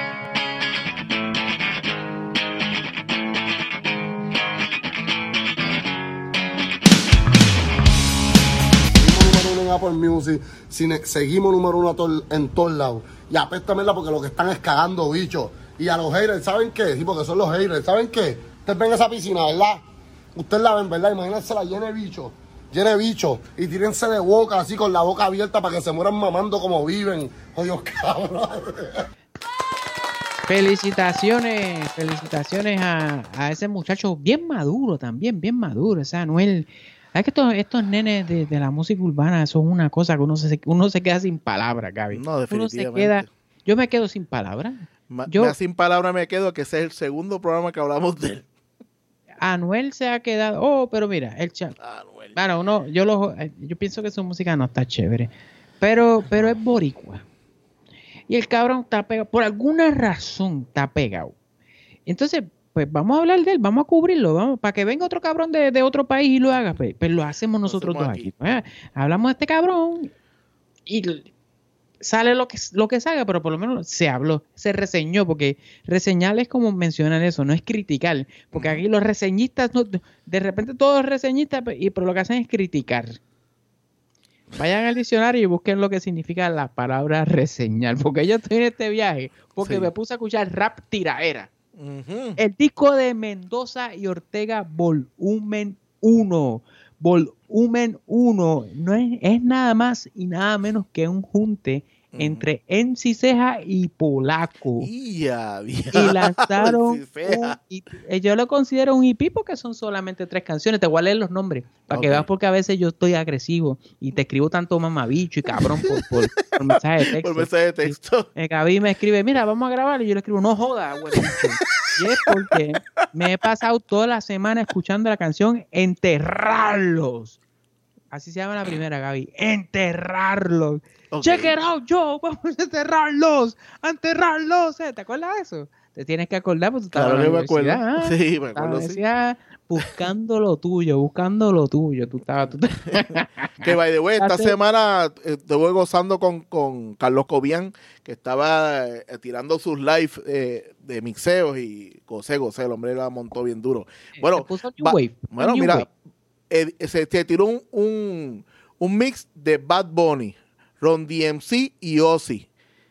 Número uno en Apple Music, cine- seguimos número uno a todo- en todos lados. Y apesta mierda porque lo que están es cagando bichos. Y a los haters, ¿saben qué? Sí, porque son los haters, ¿saben qué? Ustedes ven esa piscina, ¿verdad? Ustedes la ven, ¿verdad? Imagínense la llena de bichos. Llena de bichos. Y tírense de boca así con la boca abierta para que se mueran mamando como viven. Jodidos cabrón. Felicitaciones, felicitaciones a, a ese muchacho bien maduro también, bien maduro. O sea, Anuel. ¿Sabes que estos, estos nenes de, de la música urbana son una cosa que uno se, uno se queda sin palabras, Gaby? No, Uno se definitivamente. queda, yo me quedo sin palabras. Ma- Yo- me- sin palabra me quedo que ese es el segundo programa que hablamos de él. Anuel se ha quedado. Oh, pero mira, el chat. Anuel. Bueno, uno, yo lo, yo pienso que su música no está chévere, pero, pero es boricua. Y el cabrón está pegado, por alguna razón está pegado. Entonces, pues vamos a hablar de él, vamos a cubrirlo, vamos, para que venga otro cabrón de, de otro país y lo haga, pues, pues lo hacemos nosotros hacemos dos aquí. aquí. ¿eh? Hablamos de este cabrón y l- sale lo que, lo que salga, pero por lo menos se habló, se reseñó, porque reseñar es como mencionar eso, no es criticar, porque aquí los reseñistas, no, de repente todos los reseñistas, y pero lo que hacen es criticar. Vayan al diccionario y busquen lo que significa la palabra reseñar, porque yo estoy en este viaje, porque sí. me puse a escuchar rap tiraera. Uh-huh. El disco de Mendoza y Ortega, volumen uno. Volumen uno. No es, es nada más y nada menos que un junte uh-huh. entre M C Ceja y Polaco. Yeah, yeah. Y lanzaron un E P. Yo lo considero un E P porque son solamente tres canciones. Te voy a leer los nombres para okay. que veas, porque a veces yo estoy agresivo y te escribo tanto mamabicho y cabrón por, por, por mensaje de texto. Por mensaje de texto. Y, Gaby me escribe, mira, vamos a grabar, y yo le escribo, no joda, güey. Y es porque me he pasado toda la semana escuchando la canción Enterrarlos. Así se llama la primera, Gaby. Enterrarlos. Okay. Check it out, yo. Vamos a enterrarlos. A enterrarlos. ¿Te acuerdas de eso? Te tienes que acordar porque tú claro estabas en la que me universidad. acuerdo. ¿eh? Sí, me acuerdo. Sí. Buscando lo tuyo, buscando lo tuyo. Tú estabas... Tú... que, by the way, esta Hace... semana eh, estuve gozando con, con Carlos Cobian, que estaba eh, tirando sus live eh, de mixeos y gocé, gocé. El hombre la montó bien duro. Bueno, se puso New Wave. Bueno, New mira, Wave. Eh, se, se tiró un, un, un mix de Bad Bunny, Ron D M C y Ozzy.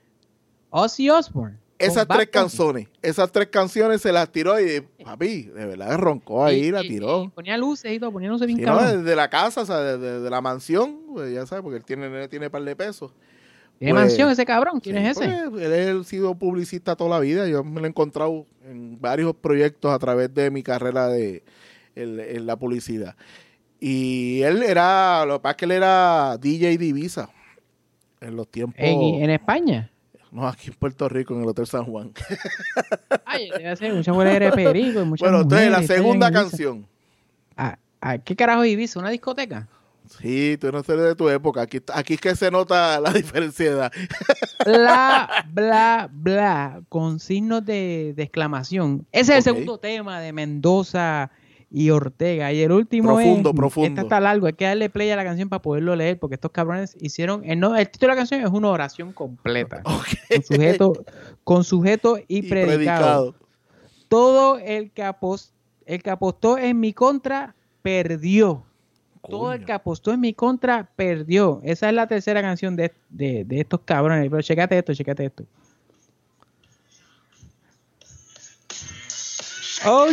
Ozzy Osbourne. Esas tres canciones, esas tres canciones se las tiró y, papi, de verdad roncó ahí, y, la tiró. Y, y ponía luces y todo, ponía luces bien sí, cabrón. No, desde la casa, o sea, desde de la mansión, pues ya sabes, porque él tiene, tiene par de pesos. ¿Tiene pues, mansión ese cabrón? ¿Quién sí, es ese? Pues, él ha sido publicista toda la vida, yo me lo he encontrado en varios proyectos a través de mi carrera de en, en la publicidad. Y él era, lo que pasa es que él era D J Divisa en los tiempos... ¿En, en España? No, aquí en Puerto Rico, en el Hotel San Juan. Ay, debe hacer mucha mujer de perico. Bueno, entonces la segunda canción. ¿A, a qué carajo Ibiza? ¿Una discoteca? Sí, tú no eres de tu época. Aquí, aquí es que se nota la diferencia de edad. Bla, bla, bla, con signos de, de exclamación. Ese es el okay. segundo tema de Mendoza y Ortega. Y el último profundo, es... Profundo, Este está largo. Hay que darle play a la canción para poderlo leer, porque estos cabrones hicieron... El, no, el título de la canción es una oración completa. Okay. Con sujeto, con sujeto y, y predicado. predicado. Todo el que, apost, el que apostó en mi contra, perdió. Coño. Todo el que apostó en mi contra, perdió. Esa es la tercera canción de, de, de estos cabrones. Pero chécate esto, chécate esto. Oh,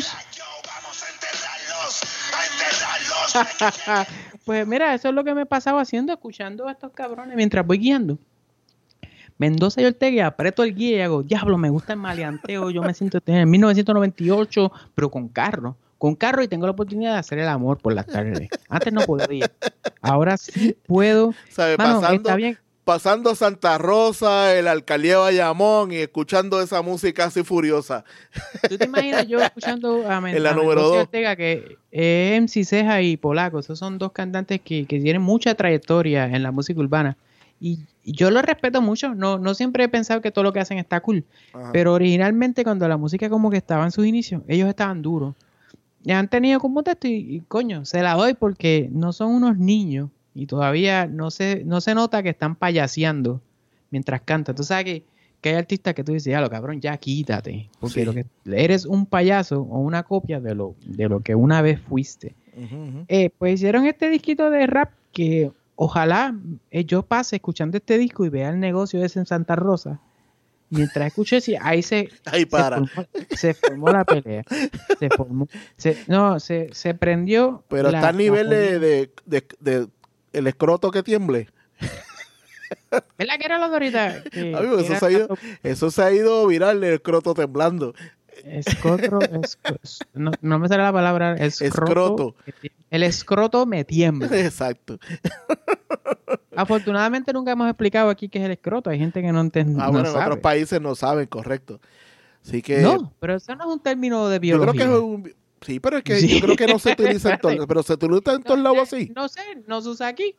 pues mira, eso es lo que me pasaba haciendo, escuchando a estos cabrones mientras voy guiando. Mendoza y Ortega, aprieto el guía y hago, diablo, me gusta el maleanteo, yo me siento en mil novecientos noventa y ocho, pero con carro, con carro y tengo la oportunidad de hacer el amor por las tardes. Antes no podía, ahora sí puedo. ¿Sabe? Mano, pasando, está bien. Pasando Santa Rosa, el alcaldía de Bayamón y escuchando esa música así furiosa. ¿Tú te imaginas yo escuchando a, Men- en la a número Mendoza dos. Ortega, que es M C Ceja y Polaco? Esos son dos cantantes que, que tienen mucha trayectoria en la música urbana. Y, y yo los respeto mucho. No, no siempre he pensado que todo lo que hacen está cool. Ajá. Pero originalmente cuando la música como que estaba en sus inicios, ellos estaban duros. Y han tenido como texto y, y coño, se la doy porque no son unos niños. Y todavía no se, no se nota que están payaseando mientras cantan. Tú sabes que, que hay artistas que tú dices, ya lo cabrón, ya quítate. Porque sí. lo que eres un payaso o una copia de lo, de lo que una vez fuiste. Uh-huh, uh-huh. Eh, pues hicieron este disquito de rap que ojalá eh, yo pase escuchando este disco y vea el negocio ese en Santa Rosa. Mientras escuché, sí, ahí se, ahí para. se, formó, se formó la pelea. Se formó. Se, no, se, se prendió. Pero la, está al nivel de, de, de, de el escroto que tiemble. ¿Verdad que era lo de ahorita? Que, Amigo, que eso, se ha ido, eso se ha ido viral, el escroto temblando. Escroto, escroto no, no me sale la palabra. Escroto. Escroto. El escroto me tiembla. Exacto. Afortunadamente nunca hemos explicado aquí qué es el escroto. Hay gente que no entiende. Ah, no bueno, sabe. En otros países no saben, correcto. Así que, no, pero eso no es un término de biología. Yo creo que es un, sí, pero es que sí. Yo creo que no se utiliza en todos, pero se utiliza en todos lados así. No sé, no se usa aquí.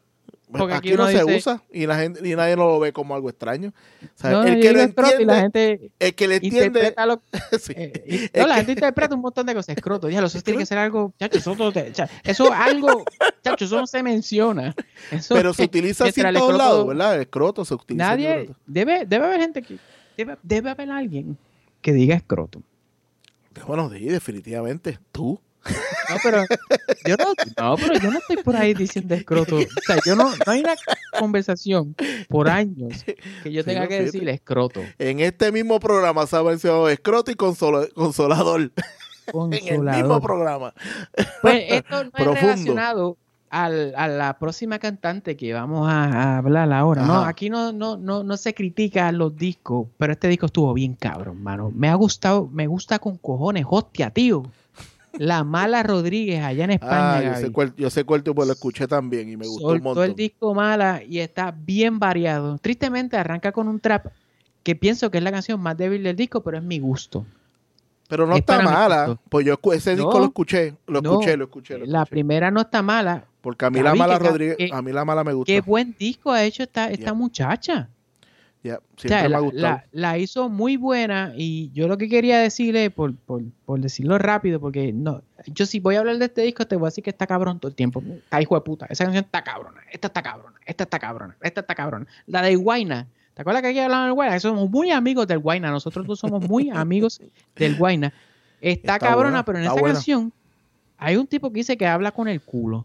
Porque aquí, aquí no uno se dice- usa y la gente y nadie no lo ve como algo extraño. O sea, No, el yo que digo lo escroto y entiende, la gente el que le entiende, interpreta lo sí. eh, y- Es no, la que- gente interpreta un montón de cosas. Escroto, ya, eso tiene que ser algo, chacho, eso, no te- cha- eso es algo, chacho, eso no se menciona. Eso pero es- se utiliza así en mientras el todos escroto- lados, ¿verdad? El escroto se utiliza. en Nadie, todos lados. debe, debe haber gente que, debe, debe haber alguien que diga escroto. Bueno, sí, definitivamente. Tú. No, pero yo no, no, pero yo no estoy por ahí diciendo escroto. O sea, yo no, no hay una conversación por años que yo Sí, tenga no, que fíjate. decir escroto. En este mismo programa se ha mencionado escroto y consola- consolador. En el mismo Consolador. programa. Pues esto no es Profundo. relacionado al, a la próxima cantante que vamos a, a hablar ahora. No, Ajá. aquí no, no, no, no se critica los discos, pero este disco estuvo bien cabrón, mano. Me ha gustado, me gusta con cojones, hostia, tío. La Mala Rodríguez allá en España. Ah, yo Gaby. sé cuál, yo sé cuál tú, pues lo escuché también y me gustó un Soltó montón. el disco Mala y está bien variado. Tristemente arranca con un trap que pienso que es la canción más débil del disco, pero es mi gusto. Pero no es está para mi mala. gusto. Pues yo escu- ese disco No, lo escuché, lo no. escuché, lo escuché. Lo La escuché. primera no está mala. Porque a mí la Gaby, mala que- Rodríguez, que- a mí la mala me gusta. Qué buen disco ha hecho esta, esta Ya. muchacha. Ya, O siempre sea, me ha la, gustado. la- la hizo muy buena y yo lo que quería decirle, por, por, por decirlo rápido, porque no, yo si voy a hablar de este disco te voy a decir que está cabrón todo el tiempo. Está hijo de puta, esa canción está cabrona, esta está cabrona, esta está cabrona, esta está cabrona. La de Guayna, ¿te acuerdas que aquí hablamos del Guayna? Somos muy amigos del Guayna, nosotros dos somos muy amigos del Guayna. Está, Está cabrona, buena, pero en está esa buena. canción hay un tipo que dice que habla con el culo.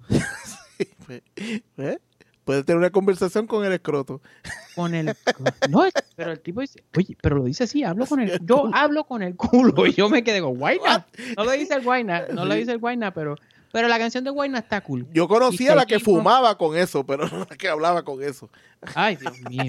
¿Eh? Puede tener una conversación con el escroto. Con el no, pero el tipo dice, oye, pero lo dice así, hablo con el yo hablo con el culo y yo me quedé con Guayna. No lo dice el Guayna, no lo Sí. dice el Guayna, pero pero la canción de Guayna está cool. Yo conocía Y a la que seguimos- fumaba con eso, pero no la que hablaba con eso. Ay, Dios mío.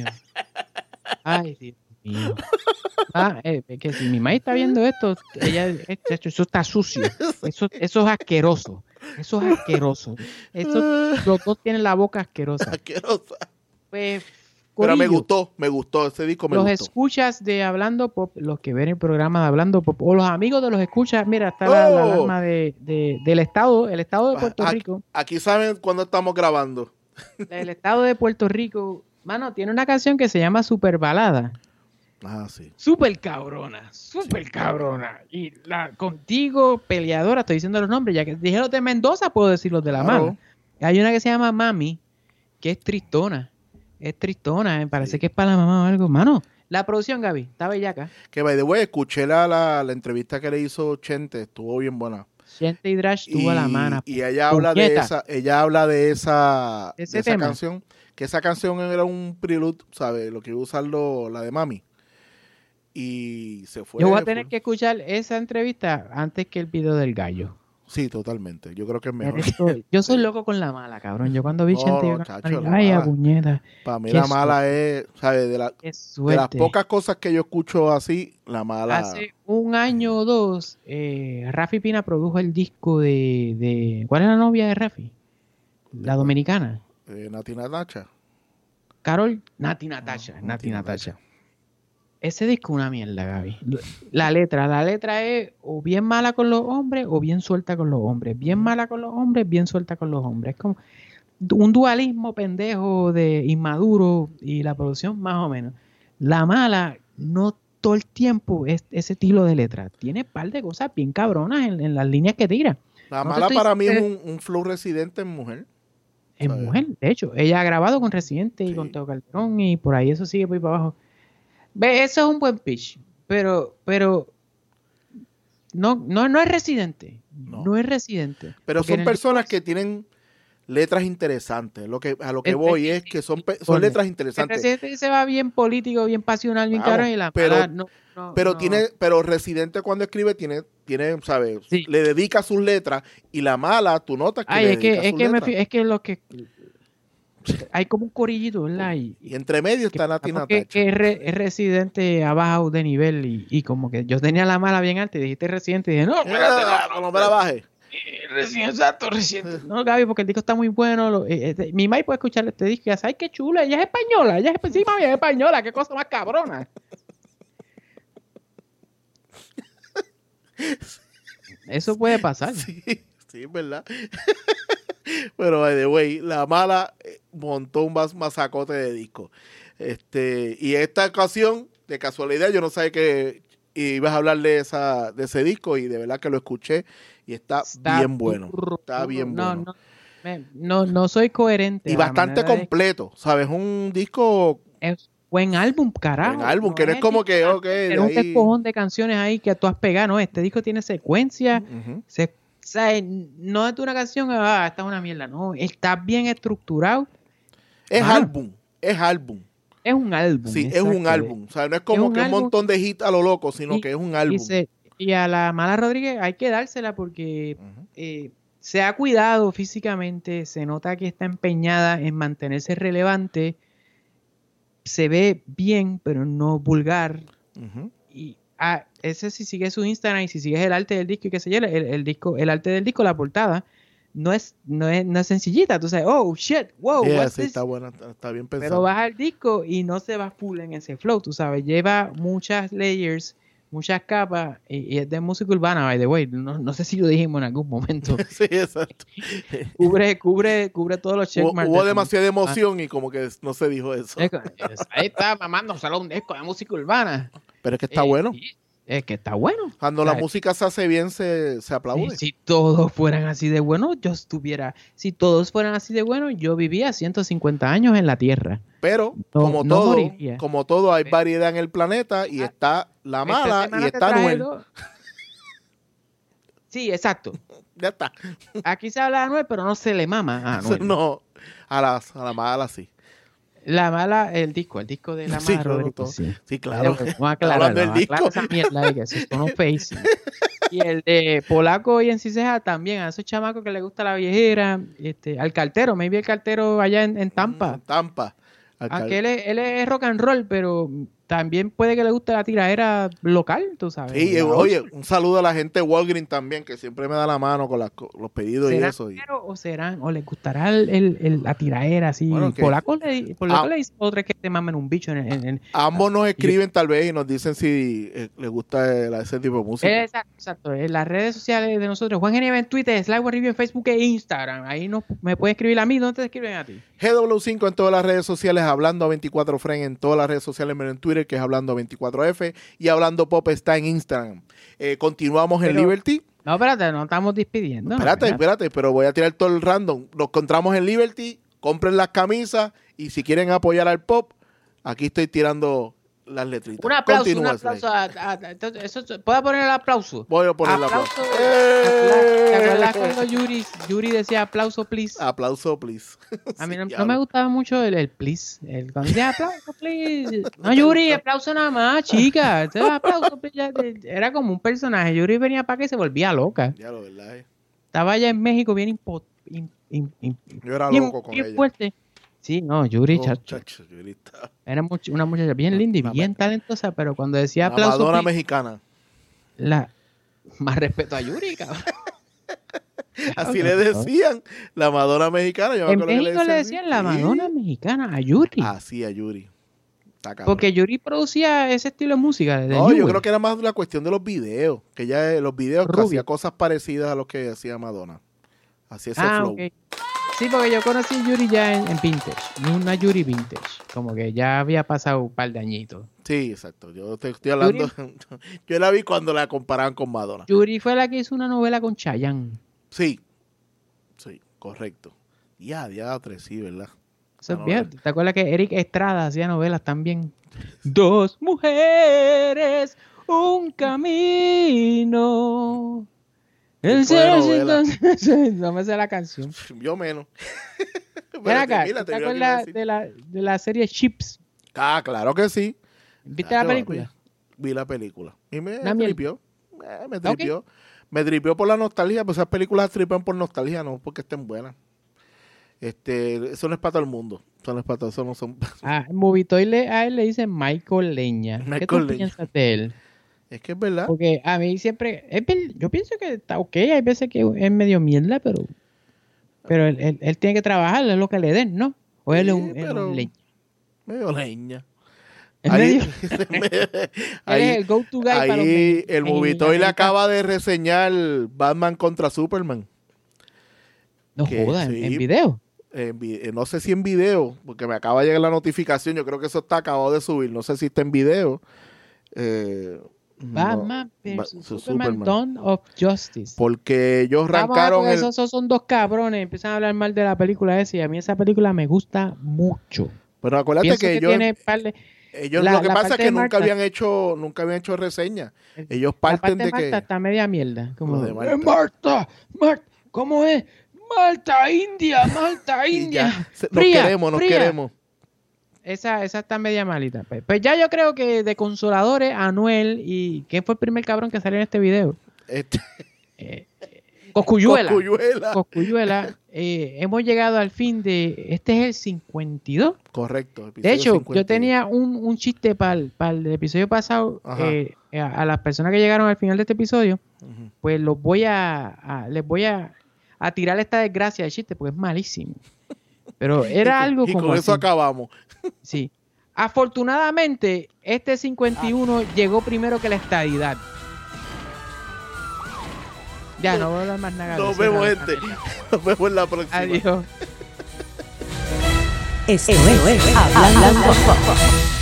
Ay, Dios mío. Ah, eh, es que si mi mamá está viendo esto, ella eh, chacho, eso está sucio. Eso eso es asqueroso. Eso es asqueroso. Eso los dos tienen la boca asquerosa. Asquerosa. Pues, Pero me corillo, gustó, me gustó, ese disco me los gustó. escuchas de Hablando Pop, los que ven el programa de Hablando Pop, o los amigos de los escuchas, mira, está la, la Oh. alarma de, de- del estado, el estado de Puerto Aquí- Rico, Aquí saben cuando estamos grabando. el estado de Puerto Rico, mano, tiene una canción que se llama Super Balada, Ah, sí. super cabrona, super cabrona, y la contigo peleadora, estoy diciendo los nombres, ya que dije los de Mendoza, puedo decir los de la Claro. mano. Hay una que se llama Mami, que es tristona, es tristona, me parece Sí. que es para la mamá o algo, mano. La producción, Gaby, está bellaca. Que by the way, escuché la, la, la entrevista que le hizo Chente, estuvo bien buena. Gente y Drash tuvo a la mano. y ella habla de Puñeta. esa, ella habla de esa, Ese de esa tema. canción, que esa canción era un prelude, ¿sabes? Lo que iba a usarlo la de Mami. Y se fue. Yo voy a tener fue- que escuchar esa entrevista antes que el video del gallo. Sí, totalmente. Yo creo que es mejor. Esto- yo soy loco con la mala, cabrón. Yo cuando vi No, gente, no, yo, chacho, la ay, a mala. puñeta, Para mí Qué la mala es, ¿sabes? De, la, qué de las suerte. pocas cosas que yo escucho así, la mala. Hace un año o dos, eh, Rafi Pina produjo el disco de, de... ¿Cuál es la novia de Rafi? La dominicana. Eh, Nati Natacha. Carol, Nati Natasha. No, Nati Nati Natasha. Ese disco es una mierda, Gaby. La letra, la letra es o bien mala con los hombres o bien suelta con los hombres. Bien mala con los hombres, bien suelta con los hombres. Es como un dualismo pendejo de inmaduro y la producción más o menos. La mala, no todo el tiempo es ese estilo de letra. Tiene un par de cosas bien cabronas en, en las líneas que tira. La No te mala estoy para mí es diciendo- un, un flow residente en mujer. Es ¿Sabes? mujer, de hecho. Ella ha grabado con Residente y Sí. con Teo Calderón y por ahí eso sigue por ahí para abajo. Ve, eso es un buen pitch, pero, pero no, no, no es Residente. No. No, es Residente. Pero Porque en son el personas disco que tienen letras interesantes. Lo que, a lo que El- voy el- es que son, pe- son ponle, letras el interesantes. Residente se va bien político, bien pasional, bien Vamos, cabrón y la pero- mala no, no, Pero no. tiene, pero Residente cuando escribe tiene, tiene, ¿sabes? Sí. Le dedica sus letras y la mala, tú notas que Ay, le es que, dedica es sus que, me letras. fi- es que lo que hay como un corillito, ¿verdad? Y, Y entre medio está Nati que, Natacha. que es, re- es Residente ha bajado de nivel y, y como que yo tenía la mala bien alta y dijiste Residente y dije, no, espérate, Ah, no, no me la baje. Eh, Recién, exacto, recién. No, Gaby, porque el disco está muy bueno. Lo- eh, este, mi May puede escuchar este disco y dice, ay, qué chula, ella es española, ella es, sí, mami, es española, qué cosa más cabrona. Eso puede pasar. Sí, sí, es verdad. Pero, by the way, la mala, eh, montó un mas- masacote de disco. Este, y esta ocasión, de casualidad, yo no sabía que ibas a hablar de esa de ese disco y de verdad que lo escuché y está, Está bien bueno. burro, Está burro. bien No, bueno. no, me- no, no soy coherente. Y a la bastante manera de- completo, ¿sabes? Un disco, Es buen álbum, carajo. buen álbum, que no es como que, ok, de Era un ahí... despojón de canciones ahí que tú has pegado, ¿no? Este disco tiene secuencia. Ujú. Se, o sea, no es de una canción, ah, esta es una mierda. No, está bien estructurado. Es Mano. álbum, es álbum. Es un álbum. Sí, es exacto. un álbum. O sea, no es como un que un álbum. montón de hits a lo loco, sino Y- que es un Y, álbum. se- y a la Mala Rodríguez hay que dársela porque Ujú. eh, se ha cuidado físicamente, se nota que está empeñada en mantenerse relevante, se ve bien, pero no vulgar. Ujú. Y ah, ese si sigues su Instagram y si sigues el arte del disco y qué sé yo, el, el disco, el arte del disco, la portada, no es, no es, no es sencillita. Tú sabes, oh shit, wow, Yeah, what's sí, this? está buena, está, está bien Pero pensado. baja el disco y no se va full en ese flow, tú sabes, lleva muchas layers, muchas capas, y, y es de música urbana, by the way, no, no sé si lo dijimos en algún momento, Sí, exacto. cubre, cubre, cubre todos los Hubo, checkmarks. hubo de- demasiada emoción y como que no se dijo eso. Es- es- Ahí está mamando solo un disco de música urbana. Pero es que está Eh, bueno. sí, es que está bueno. Cuando O la sea, música se hace bien, se, se aplaude. Si, si todos fueran así de buenos, yo estuviera. Si todos fueran así de buenos, yo vivía ciento cincuenta años en la Tierra. Pero, No- como no todo, moriría. como todo, hay Pero- variedad en el planeta y Ah, está la Esta mala semana y te está traje Noel. dos. Sí, exacto. Ya está. Aquí se habla de Anuel, pero no se le mama a Anuel. No, a la, a la mala sí. La mala, el disco, el disco de la Sí, mala claro, Rodríguez, todo. sí. Sí, claro. Vamos a aclarar, Hablando del vamos a aclarar disco. esa mierda ahí, que eso es un face. Y el de Polaco y Enciseja también, a esos chamacos que les gusta la viejera, este, al cartero, maybe el cartero allá en, en Tampa. Mm, Tampa. Alcal- Aunque él es, él es rock and roll, pero también puede que le guste la tiradera local, tú sabes. Sí, La eh, oye, ocho. un saludo a la gente de Walgreens también, que siempre me da la mano con las co- los pedidos y ¿Serán eso. Y, rockeros o serán, o les gustará el, el- el- la tiradera así? Bueno, que- Polaco le, Polaco Ah. le dice otra que te mamen un bicho en, en, en- ambos nos escriben tal vez y nos dicen si eh, les gusta eh, la- ese tipo de música. Exacto, exacto. En las redes sociales de nosotros, Juan Geneva en Twitter, Slide Review en Facebook e Instagram. Ahí nos, me puede escribir a mí. ¿Dónde te escriben a ti? G W cinco en todas las redes sociales, Hablando veinticuatro Friends en todas las redes sociales, menos en Twitter, que es Hablando veinticuatro F, y Hablando Pop está en Instagram. Eh, continuamos en Pero- Liberty. No, espérate, no estamos despidiendo. Espérate, espérate, pero voy a tirar todo el random. Nos encontramos en Liberty, compren las camisas y si quieren apoyar al pop, aquí estoy tirando las letritas. Un aplauso, Continúa, un aplauso. a- a- a- entonces, eso- ¿puedo poner el aplauso? Voy a poner el aplauso. Aplauso. ¡Eh! ¿Te acuerdas cuando Yuri, Yuri decía aplauso, please? Aplauso, please. A mí no, Sí, no me diablo. gustaba mucho el, el please. El, cuando decía aplauso, please. No, Yuri, aplauso nada más, chica. Este aplauso, please, ya- era como un personaje. Yuri venía para que se volvía loca. Ya lo verdad, eh. Estaba allá en México bien impo, im- im- im- Yo era bien- loco con bien ella. fuerte. Sí, no, Yuri, Oh, chacho, chacho, yo ahorita- era much- una muchacha bien linda y Una bien me- talentosa, pero cuando decía La aplauso, Madonna please, mexicana. la, más respeto a Yuri, cabrón. Así le decían, la Madonna mexicana. Yo me En acuerdo que México le así. decían la Sí. Madonna mexicana a Yuri. Así a Yuri. Está cabrón. Porque Yuri producía ese estilo de música. de No, New yo Wave. creo que era más la cuestión de los videos. Que ella eh, los videos que Rubio. hacía cosas parecidas a los que hacía Madonna. Hacía ese Ah, flow. ok. Sí, porque yo conocí a Yuri ya en, en Vintage. Una Yuri Vintage. Como que ya había pasado un par de añitos. Sí, exacto. Yo te estoy hablando. Yo la vi cuando la comparaban con Madonna. Yuri fue la que hizo una novela con Chayanne. Sí. Sí, correcto. Ya, ya, tres, sí, ¿verdad? Eso es Ah, no, viejo. eh. ¿Te acuerdas que Eric Estrada hacía novelas también? Dos mujeres, un camino. El Tipo de cielo novela. sin- No me sé la canción. Yo menos. Ven acá, Mira, ¿tú ¿te te digo que iba a acuerdas decir. de la, de la serie Chips? Ah, claro que sí. ¿Viste Ah, la qué película? papi. Vi la película. Y me Una mierda. tripió. Eh, me Ok. tripió. Me tripió por la nostalgia. Pues esas películas tripan por nostalgia, no porque estén buenas. Este, eso no es para todo el mundo. Eso no es para todo, eso no son. Ah, Movitoy le, a él le dicen Michael Leña. ¿Qué Michael tú Leña. piensas de él? Es que es verdad. Porque a mí siempre... es ver- yo pienso que está ok, hay veces que es medio mierda, pero... Pero él, él- él tiene que trabajar, es lo que le den, ¿no? O él es Sí, un, él es un pero- leña. Medio leña. Es Ahí, medio- él ahí, es el go-to guy para los ahí el en- Movitoy en- le acaba de reseñar Batman contra Superman. No que jodas, sí. en video. en vi- eh, no sé si en video, porque me acaba de llegar la notificación, yo creo que eso está acabado de subir, no sé si está en video. Eh, Batman no, versus Ba- Superman, Superman. Dawn of Justice. Porque ellos Vamos a ver, arrancaron porque el... esos, esos son dos cabrones, empiezan a hablar mal de la película esa y a mí esa película me gusta mucho. Pero acuérdate Pienso que, que ellos, tiene par de- ellos la- lo que la pasa es parte que de nunca Marta- habían hecho nunca habían hecho reseña. Ellos la parten parte de de Marta que está media mierda. Como, Lo de Marta. "Eh, Marta, Marta, ¿cómo es? Malta, India, Malta, y India. ya, se- nos Fría, queremos, nos fría". queremos. Esa, esa está media malita. Pues, pues ya yo creo que de consoladores, Anuel y ¿quién fue el primer cabrón que salió en este video? Este, Eh, eh, Coscuyuela. Cosculluela. Coscuyuela. Eh, hemos llegado al fin de... Este es el cincuenta y dos. Correcto. De episodio hecho, cincuenta y yo dos. tenía un, un chiste para el, el episodio pasado. Ajá. eh, a, a las personas que llegaron al final de este episodio, Ujú. pues los voy a, a- les voy a, a tirar esta desgracia de chiste porque es malísimo. Pero era algo y como con eso así. acabamos. Sí. Afortunadamente, este cincuenta y uno llegó primero que la estadidad. Ya, no voy a hablar más nada. Nos Cierra vemos, la gente. cámara. Nos vemos en la próxima. Adiós. Esto es Hablando Pop.